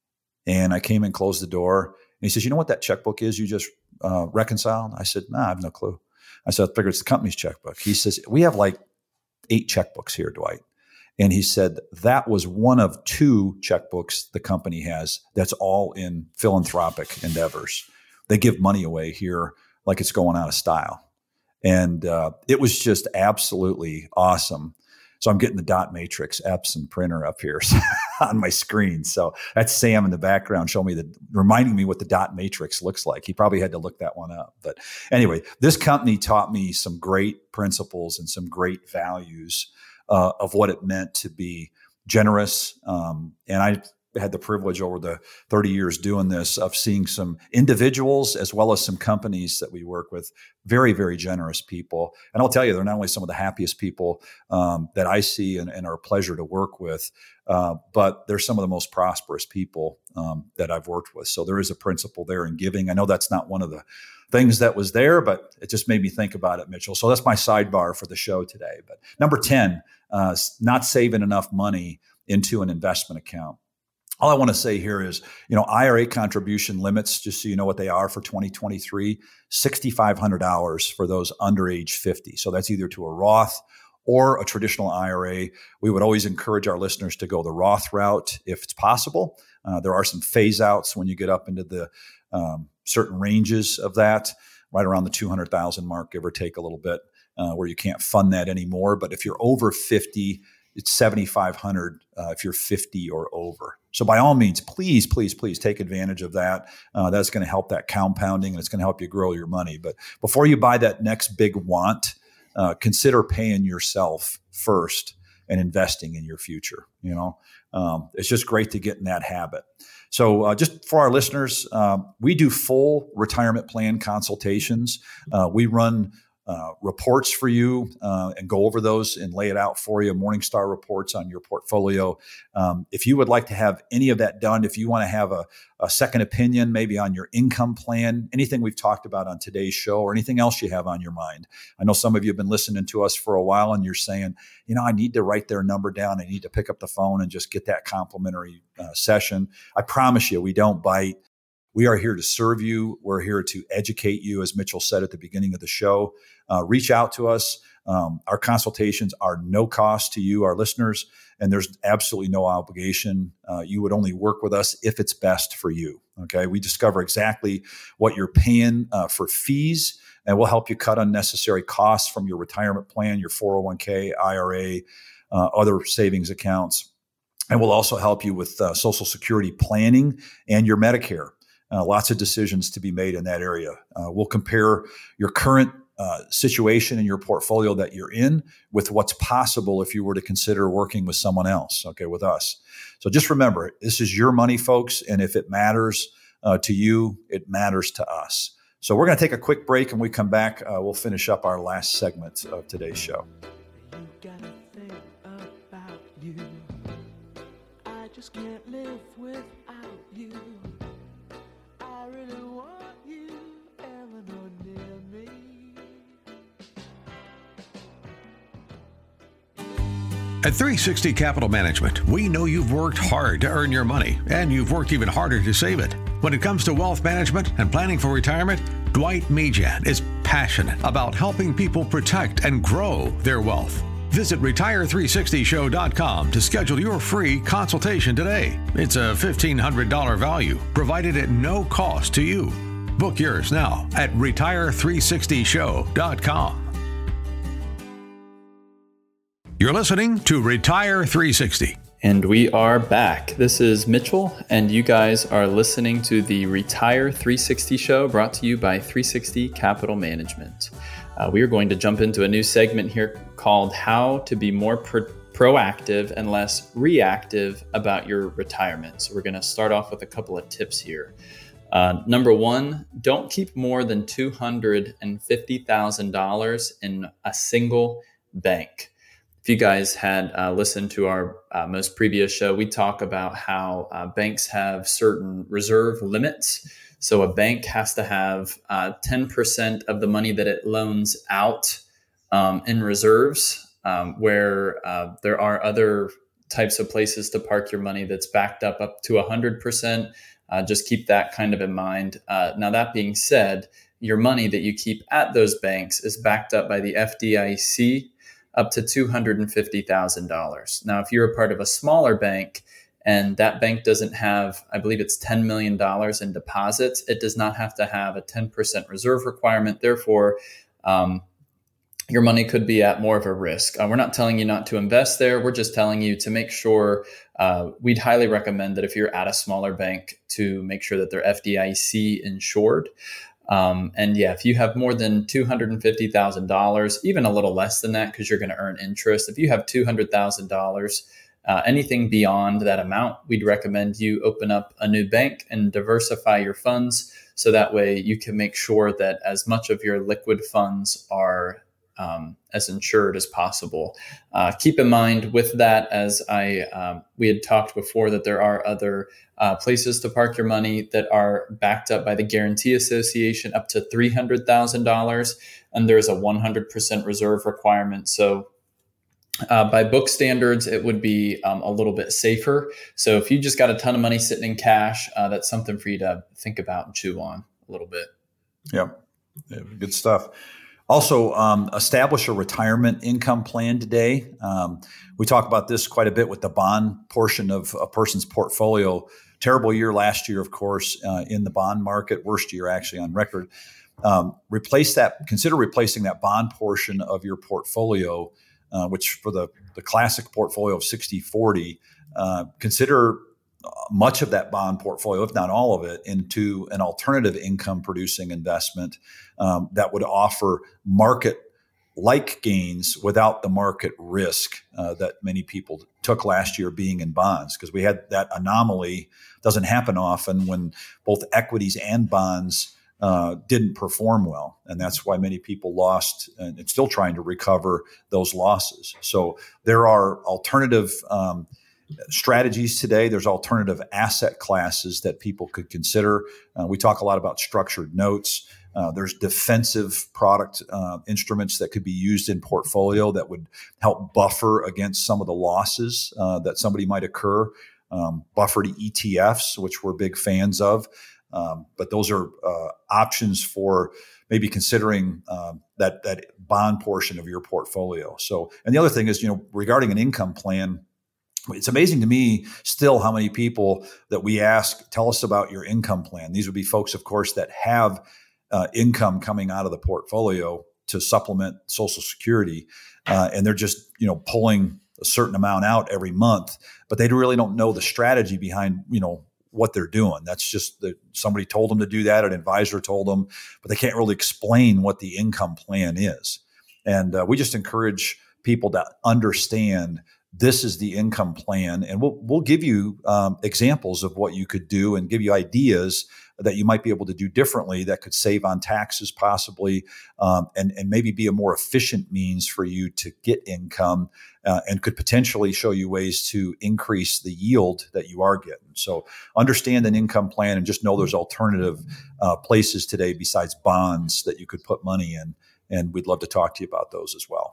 And I came and closed the door. And he says, you know what that checkbook is you just uh, reconciled? I said, no, nah, I have no clue. I said, I figured it's the company's checkbook. He says, we have like eight checkbooks here, Dwight. And he said, that was one of two checkbooks the company has that's all in philanthropic endeavors. They give money away here like it's going out of style. And uh, it was just absolutely awesome. So I'm getting the dot matrix Epson printer up here on my screen. So that's Sam in the background showing me the, reminding me what the dot matrix looks like. He probably had to look that one up. But anyway, this company taught me some great principles and some great values uh, of what it meant to be generous. Um, and I had the privilege over the thirty years doing this of seeing some individuals as well as some companies that we work with, very, very generous people. And I'll tell you, they're not only some of the happiest people um, that I see and, and are a pleasure to work with, uh, but they're some of the most prosperous people um, that I've worked with. So there is a principle there in giving. I know that's not one of the things that was there, but it just made me think about it, Mitchell. So that's my sidebar for the show today. But number ten, uh, not saving enough money into an investment account. All I want to say here is, you know, I R A contribution limits, just so you know what they are for twenty twenty-three, six thousand five hundred dollars for those under age fifty. So that's either to a Roth or a traditional I R A. We would always encourage our listeners to go the Roth route if it's possible. Uh, there are some phase outs when you get up into the um, certain ranges of that, right around the two hundred thousand mark, give or take a little bit, uh, where you can't fund that anymore. But if you're over fifty, it's seventy-five hundred uh, if you're fifty or over. So by all means, please, please, please take advantage of that. Uh, that's going to help that compounding, and it's going to help you grow your money. But before you buy that next big want, uh, consider paying yourself first and investing in your future. You know, um, it's just great to get in that habit. So uh, just for our listeners, um, we do full retirement plan consultations. Uh, we run Uh, reports for you uh, and go over those and lay it out for you, Morningstar reports on your portfolio. Um, if you would like to have any of that done, if you want to have a, a second opinion, maybe on your income plan, anything we've talked about on today's show or anything else you have on your mind. I know some of you have been listening to us for a while and you're saying, you know, I need to write their number down. I need to pick up the phone and just get that complimentary uh, session. I promise you, we don't bite. We are here to serve you. We're here to educate you, as Mitchell said at the beginning of the show. Uh, reach out to us. Um, our consultations are no cost to you, our listeners, and there's absolutely no obligation. Uh, you would only work with us if it's best for you. Okay, we discover exactly what you're paying uh, for fees, and we'll help you cut unnecessary costs from your retirement plan, your four oh one k, I R A, uh, other savings accounts, and we'll also help you with uh, Social Security planning and your Medicare. Uh, lots of decisions to be made in that area. Uh, we'll compare your current Uh, situation in your portfolio that you're in with what's possible if you were to consider working with someone else, okay, with us. So just remember, this is your money, folks, and if it matters uh, to you, it matters to us. So we're going to take a quick break, and when we come back, uh, we'll finish up our last segment of today's show. You gotta think about you. I just can't live without you. I really want you, Eleanor, near me. At three sixty Capital Management, we know you've worked hard to earn your money, and you've worked even harder to save it. When it comes to wealth management and planning for retirement, Dwight Mejan is passionate about helping people protect and grow their wealth. Visit retire three sixty show dot com to schedule your free consultation today. It's a fifteen hundred dollars value, provided at no cost to you. Book yours now at retire three sixty show dot com. You're listening to Retire three sixty. And we are back. This is Mitchell, and you guys are listening to the Retire three sixty show, brought to you by three sixty Capital Management. Uh, we are going to jump into a new segment here called How to Be More Pro- Proactive and Less Reactive About Your Retirement. So we're going to start off with a couple of tips here. Uh, number one, don't keep more than two hundred fifty thousand dollars in a single bank. If you guys had uh, listened to our uh, most previous show, we talk about how uh, banks have certain reserve limits. So a bank has to have uh, ten percent of the money that it loans out um, in reserves, um, where uh, there are other types of places to park your money that's backed up up to one hundred percent. Uh, just keep that kind of in mind. Uh, now, that being said, your money that you keep at those banks is backed up by the F D I C up to two hundred fifty thousand dollars. Now, if you're a part of a smaller bank and that bank doesn't have, I believe it's ten million dollars in deposits, it does not have to have a ten percent reserve requirement. Therefore, um, your money could be at more of a risk. Uh, we're not telling you not to invest there. We're just telling you to make sure, uh, we'd highly recommend that if you're at a smaller bank to make sure that they're F D I C insured. Um, and yeah, if you have more than two hundred fifty thousand dollars, even a little less than that, because you're going to earn interest. If you have two hundred thousand dollars, uh, anything beyond that amount, we'd recommend you open up a new bank and diversify your funds. So that way you can make sure that as much of your liquid funds are um, as insured as possible. Uh, keep in mind with that, as I um, we had talked before, that there are other uh, places to park your money that are backed up by the Guarantee Association up to three hundred thousand dollars, and there's a one hundred percent reserve requirement. So uh, by book standards, it would be um, a little bit safer. So if you just got a ton of money sitting in cash, uh, that's something for you to think about and chew on a little bit. Yeah, yeah good stuff. Also, um, establish a retirement income plan today. Um, we talk about this quite a bit with the bond portion of a person's portfolio. Terrible year last year, of course, uh, in the bond market. Worst year actually on record. Um, replace that. Consider replacing that bond portion of your portfolio, uh, which for the, the classic portfolio of sixty forty, uh, consider much of that bond portfolio, if not all of it, into an alternative income producing investment um, that would offer market-like gains without the market risk uh, that many people took last year being in bonds, because we had that anomaly. Doesn't happen often when both equities and bonds uh, didn't perform well. And that's why many people lost and it's still trying to recover those losses. So there are alternative um, strategies today. There's alternative asset classes that people could consider. Uh, we talk a lot about structured notes. Uh, there's defensive product uh, instruments that could be used in portfolio that would help buffer against some of the losses uh, that somebody might occur. Um, buffered E T Fs, which we're big fans of. Um, but those are uh, options for maybe considering um, that that bond portion of your portfolio. So, and the other thing is, you know, regarding an income plan, it's amazing to me still how many people that we ask, tell us about your income plan. These would be folks, of course, that have uh, income coming out of the portfolio to supplement Social Security. Uh, and they're just, you know, pulling a certain amount out every month, but they really don't know the strategy behind, you know, what they're doing. That's just that somebody told them to do that. An advisor told them, but they can't really explain what the income plan is. And uh, we just encourage people to understand this is the income plan, and we'll we'll give you um, examples of what you could do and give you ideas that you might be able to do differently that could save on taxes possibly, um, and and maybe be a more efficient means for you to get income, uh, and could potentially show you ways to increase the yield that you are getting. So understand an income plan and just know there's alternative uh, places today besides bonds that you could put money in, and we'd love to talk to you about those as well.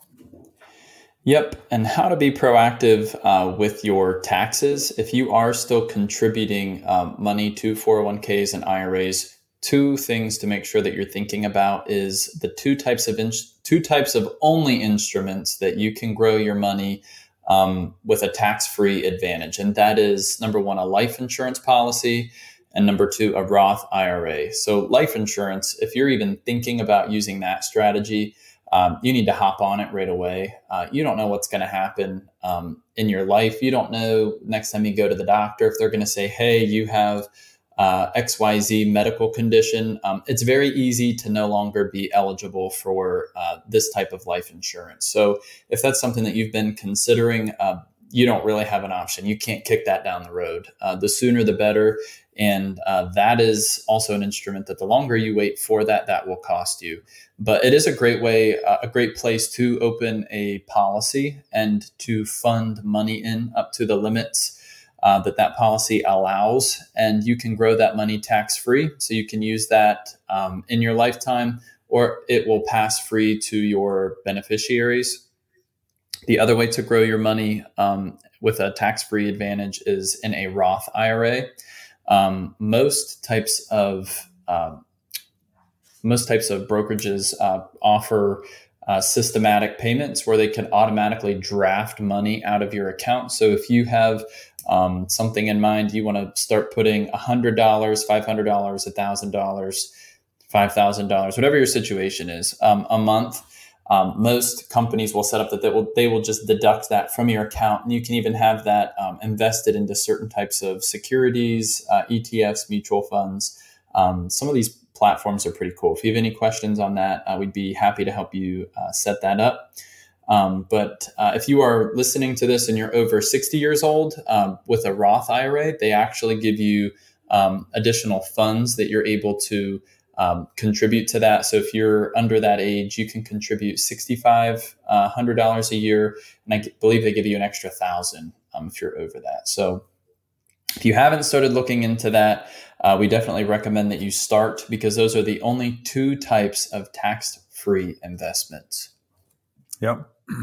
Yep. And how to be proactive uh, with your taxes. If you are still contributing um, money to four oh one k's and I R As, two things to make sure that you're thinking about is the two types of in- two types of only instruments that you can grow your money um, with a tax-free advantage. And that is, number one, a life insurance policy, and number two, a Roth I R A. So life insurance, if you're even thinking about using that strategy, Um, you need to hop on it right away. Uh, you don't know what's going to happen um, in your life. You don't know next time you go to the doctor if they're going to say, hey, you have uh, X Y Z medical condition. Um, it's very easy to no longer be eligible for uh, this type of life insurance. So if that's something that you've been considering, uh, you don't really have an option. You can't kick that down the road. Uh, the sooner, the better. And uh, that is also an instrument that the longer you wait for that, that will cost you. But it is a great way, uh, a great place to open a policy and to fund money in up to the limits uh, that that policy allows. And you can grow that money tax-free. So you can use that um, in your lifetime, or it will pass free to your beneficiaries. The other way to grow your money um, with a tax-free advantage is in a Roth I R A. Um, most types of uh, most types of brokerages uh, offer uh, systematic payments where they can automatically draft money out of your account. So if you have um, something in mind, you want to start putting one hundred dollars, five hundred dollars, one thousand dollars, five thousand dollars, whatever your situation is, um, a month. Um, most companies will set up that they will they will just deduct that from your account, and you can even have that um, invested into certain types of securities, uh, E T Fs, mutual funds. Um, some of these platforms are pretty cool. If you have any questions on that, uh, we'd be happy to help you uh, set that up. Um, but uh, if you are listening to this and you're over sixty years old, um, with a Roth I R A, they actually give you um, additional funds that you're able to Um, contribute to that. So if you're under that age, you can contribute sixty-five hundred dollars uh, a year. And I believe they give you an extra thousand um, if you're over that. So if you haven't started looking into that, uh, we definitely recommend that you start, because those are the only two types of tax-free investments. Yep.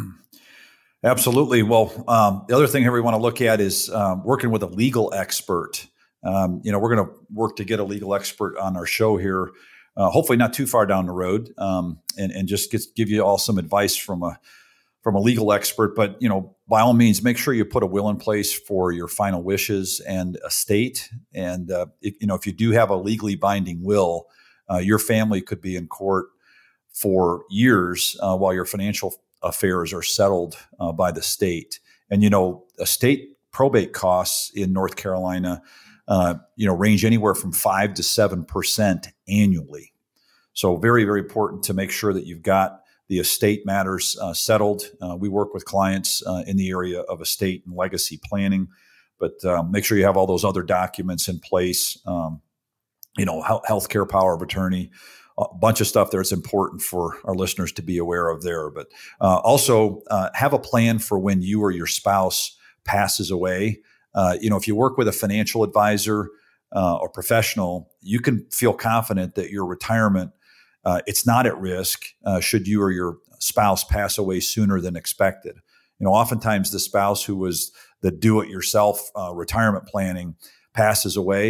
Absolutely. Well, um, the other thing here we want to look at is um, working with a legal expert. Um, you know, we're going to work to get a legal expert on our show here, uh, hopefully not too far down the road, um, and, and just get, give you all some advice from a from a legal expert. But, you know, by all means, make sure you put a will in place for your final wishes and estate. And, uh, if, you know, if you do have a legally binding will, uh, your family could be in court for years uh, while your financial affairs are settled uh, by the state. And, you know, estate probate costs in North Carolina Uh, you know, range anywhere from five to seven percent annually. So very, very important to make sure that you've got the estate matters uh, settled. Uh, we work with clients uh, in the area of estate and legacy planning, but um, make sure you have all those other documents in place. Um, you know, health, healthcare power of attorney, a bunch of stuff there. It's important for our listeners to be aware of there. But uh, also uh, have a plan for when you or your spouse passes away. Uh, you know, if you work with a financial advisor uh, or professional, you can feel confident that your retirement, uh, it's not at risk uh, should you or your spouse pass away sooner than expected. You know, oftentimes the spouse who was the do-it-yourself uh, retirement planning passes away.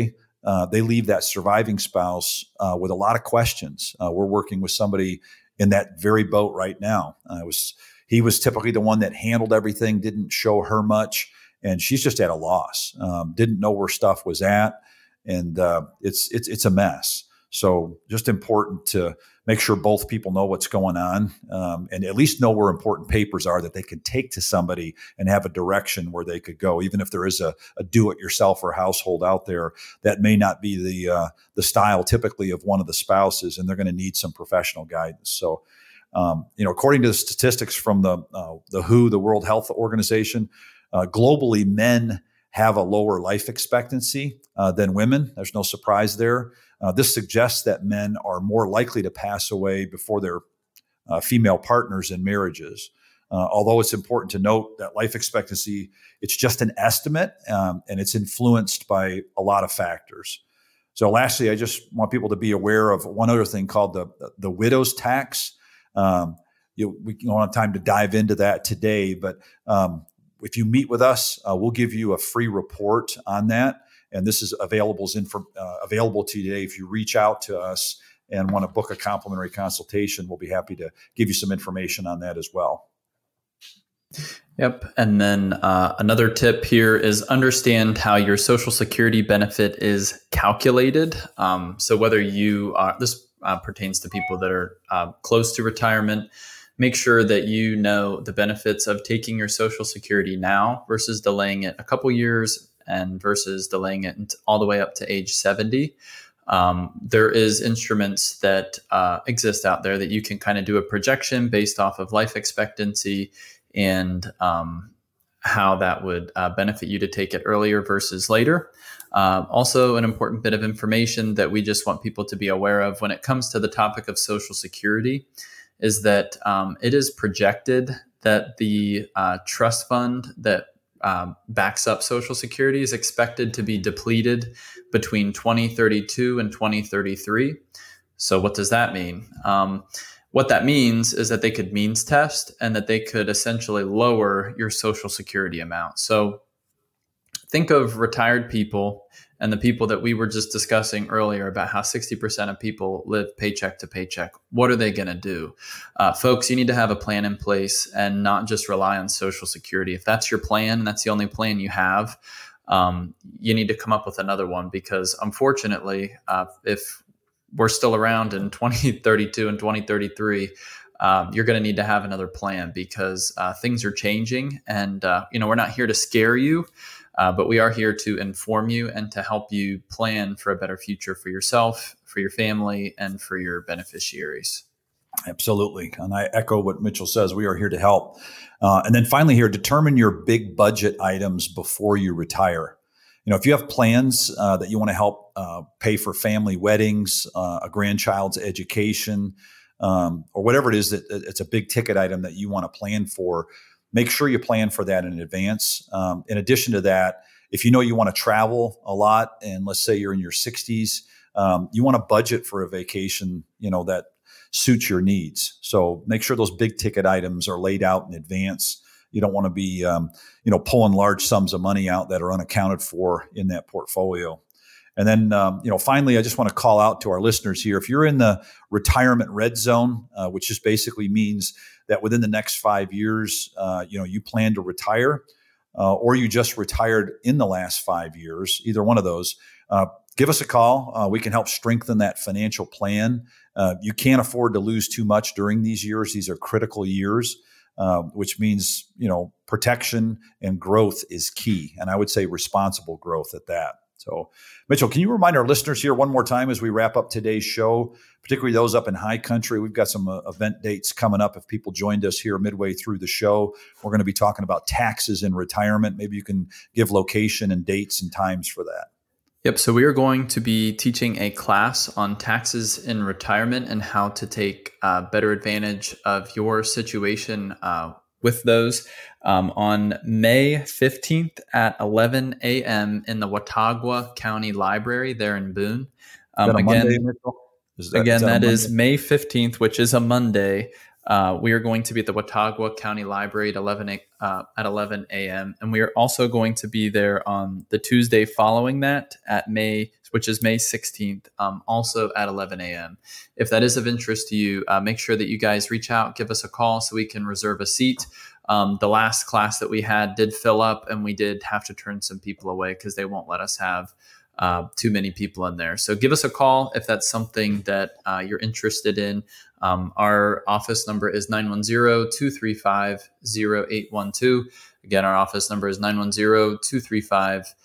uh, they leave that surviving spouse uh, with a lot of questions. Uh, we're working with somebody in that very boat right now. Uh, it was he was typically the one that handled everything, didn't show her much, and she's just at a loss. Um, didn't know where stuff was at, and uh, it's it's it's a mess. So just important to make sure both people know what's going on, um, and at least know where important papers are that they can take to somebody and have a direction where they could go. Even if there is a, a do-it-yourself or household out there, that may not be the uh, the style typically of one of the spouses, and they're going to need some professional guidance. So, um, you know, according to the statistics from the uh, the W H O, the World Health Organization, uh, globally, men have a lower life expectancy uh, than women. There's no surprise there. Uh, this suggests that men are more likely to pass away before their uh, female partners in marriages. Uh, although it's important to note that life expectancy, it's just an estimate, um, and it's influenced by a lot of factors. So lastly, I just want people to be aware of one other thing called the, the widow's tax. Um, you, we don't have time to dive into that today, but um, if you meet with us, uh, we'll give you a free report on that. And this is available, info, uh, available to you today. If you reach out to us and want to book a complimentary consultation, we'll be happy to give you some information on that as well. Yep. And then uh, another tip here is understand how your Social Security benefit is calculated. Um, so whether you are, this uh, pertains to people that are uh, close to retirement, make sure that you know the benefits of taking your Social Security now versus delaying it a couple years and versus delaying it all the way up to age seventy. Um, there is instruments that uh, exist out there that you can kind of do a projection based off of life expectancy and um, how that would uh, benefit you to take it earlier versus later. Uh, also, an important bit of information that we just want people to be aware of when it comes to the topic of Social Security is that um, it is projected that the uh, trust fund that Um, backs up Social Security is expected to be depleted between twenty thirty-two and twenty thirty-three. So what does that mean? Um, what that means is that they could means test and that they could essentially lower your Social Security amount. So think of retired people and the people that we were just discussing earlier about how sixty percent of people live paycheck to paycheck. What are they going to do? Uh, folks, you need to have a plan in place and not just rely on Social Security. If that's your plan and that's the only plan you have, um, you need to come up with another one because unfortunately, uh, if we're still around in twenty thirty-two and twenty thirty-three, um, you're going to need to have another plan because uh, things are changing and, uh, you know, we're not here to scare you. Uh, but we are here to inform you and to help you plan for a better future for yourself, for your family, and for your beneficiaries. Absolutely. And I echo what Mitchell says. We are here to help. Uh, and then finally here, determine your big budget items before you retire. You know, if you have plans uh, that you want to help uh, pay for family weddings, uh, a grandchild's education, um, or whatever it is that it's a big ticket item that you want to plan for, make sure you plan for that in advance. Um, in addition to that, if you know you want to travel a lot, and let's say you're in your sixties, um, you want to budget for a vacation, you know, that suits your needs. So make sure those big ticket items are laid out in advance. You don't want to be, um, you know, pulling large sums of money out that are unaccounted for in that portfolio. And then, um, you know, finally, I just want to call out to our listeners here. If you're in the retirement red zone, uh, which just basically means that within the next five years, uh, you know, you plan to retire, uh, or you just retired in the last five years, either one of those, uh, give us a call. Uh, we can help strengthen that financial plan. Uh, you can't afford to lose too much during these years. These are critical years, uh, which means, you know, protection and growth is key. And I would say responsible growth at that. So, Mitchell, can you remind our listeners here one more time as we wrap up today's show, particularly those up in high country? We've got some uh, event dates coming up. If people joined us here midway through the show, we're going to be talking about taxes in retirement. Maybe you can give location and dates and times for that. Yep. So we are going to be teaching a class on taxes in retirement and how to take uh, better advantage of your situation uh, with those um, on May fifteenth at eleven a.m. in the Watauga County Library there in Boone. Um, is that a again, Monday, Mitchell? Is that, again, is that, that a is May fifteenth, which is a Monday. Uh, we are going to be at the Watauga County Library at eleven uh, at eleven a.m. and we are also going to be there on the Tuesday following that at May, which is May sixteenth, um, also at eleven a.m. If that is of interest to you, uh, make sure that you guys reach out, give us a call so we can reserve a seat. Um, the last class that we had did fill up, and we did have to turn some people away because they won't let us have uh, too many people in there. So give us a call if that's something that uh, you're interested in. Um, our office number is nine one zero, two three five, zero eight one two. Again, our office number is nine one zero, two three five,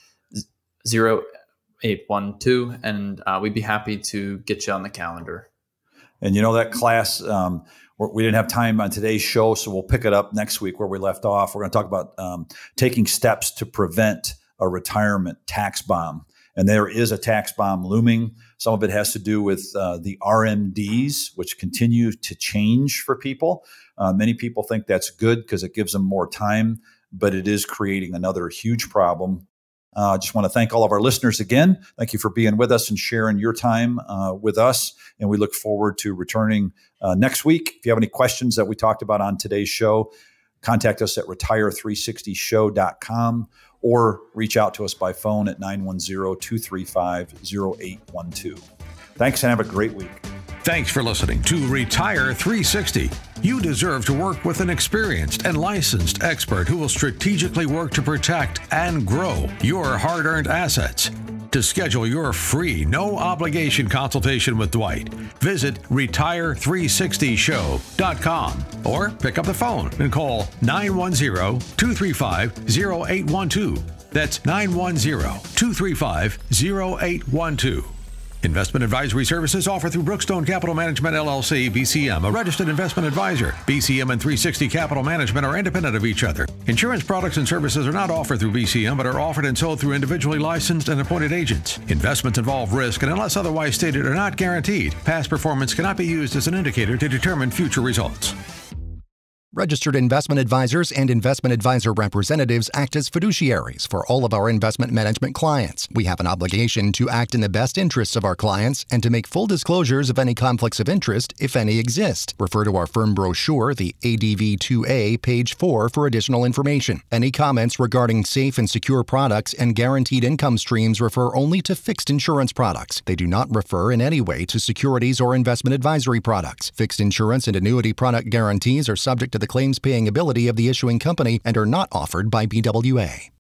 zero eight one two, and uh, we'd be happy to get you on the calendar. And you know, that class, um, we didn't have time on today's show, so we'll pick it up next week where we left off. We're going to talk about um, taking steps to prevent a retirement tax bomb. And there is a tax bomb looming. Some of it has to do with uh, the R M Ds, which continue to change for people. Uh, many people think that's good because it gives them more time, but it is creating another huge problem. I uh, just want to thank all of our listeners again. Thank you for being with us and sharing your time uh, with us. And we look forward to returning uh, next week. If you have any questions that we talked about on today's show, contact us at retire three sixty show dot com or reach out to us by phone at nine one zero, two three five, zero eight one two. Thanks and have a great week. Thanks for listening to Retire three sixty. You deserve to work with an experienced and licensed expert who will strategically work to protect and grow your hard-earned assets. To schedule your free, no-obligation consultation with Dwight, visit retire three sixty show dot com or pick up the phone and call nine one zero, two three five, zero eight one two. That's nine one zero, two three five, zero eight one two. Investment advisory services offered through Brookstone Capital Management, L L C, B C M, a registered investment advisor. B C M and three sixty Capital Management are independent of each other. Insurance products and services are not offered through B C M, but are offered and sold through individually licensed and appointed agents. Investments involve risk and, unless otherwise stated, are not guaranteed. Past performance cannot be used as an indicator to determine future results. Registered investment advisors and investment advisor representatives act as fiduciaries for all of our investment management clients. We have an obligation to act in the best interests of our clients and to make full disclosures of any conflicts of interest, if any exist. Refer to our firm brochure, the A D V two A, page four, for additional information. Any comments regarding safe and secure products and guaranteed income streams refer only to fixed insurance products. They do not refer in any way to securities or investment advisory products. Fixed insurance and annuity product guarantees are subject to the claims-paying ability of the issuing company and are not offered by B W A.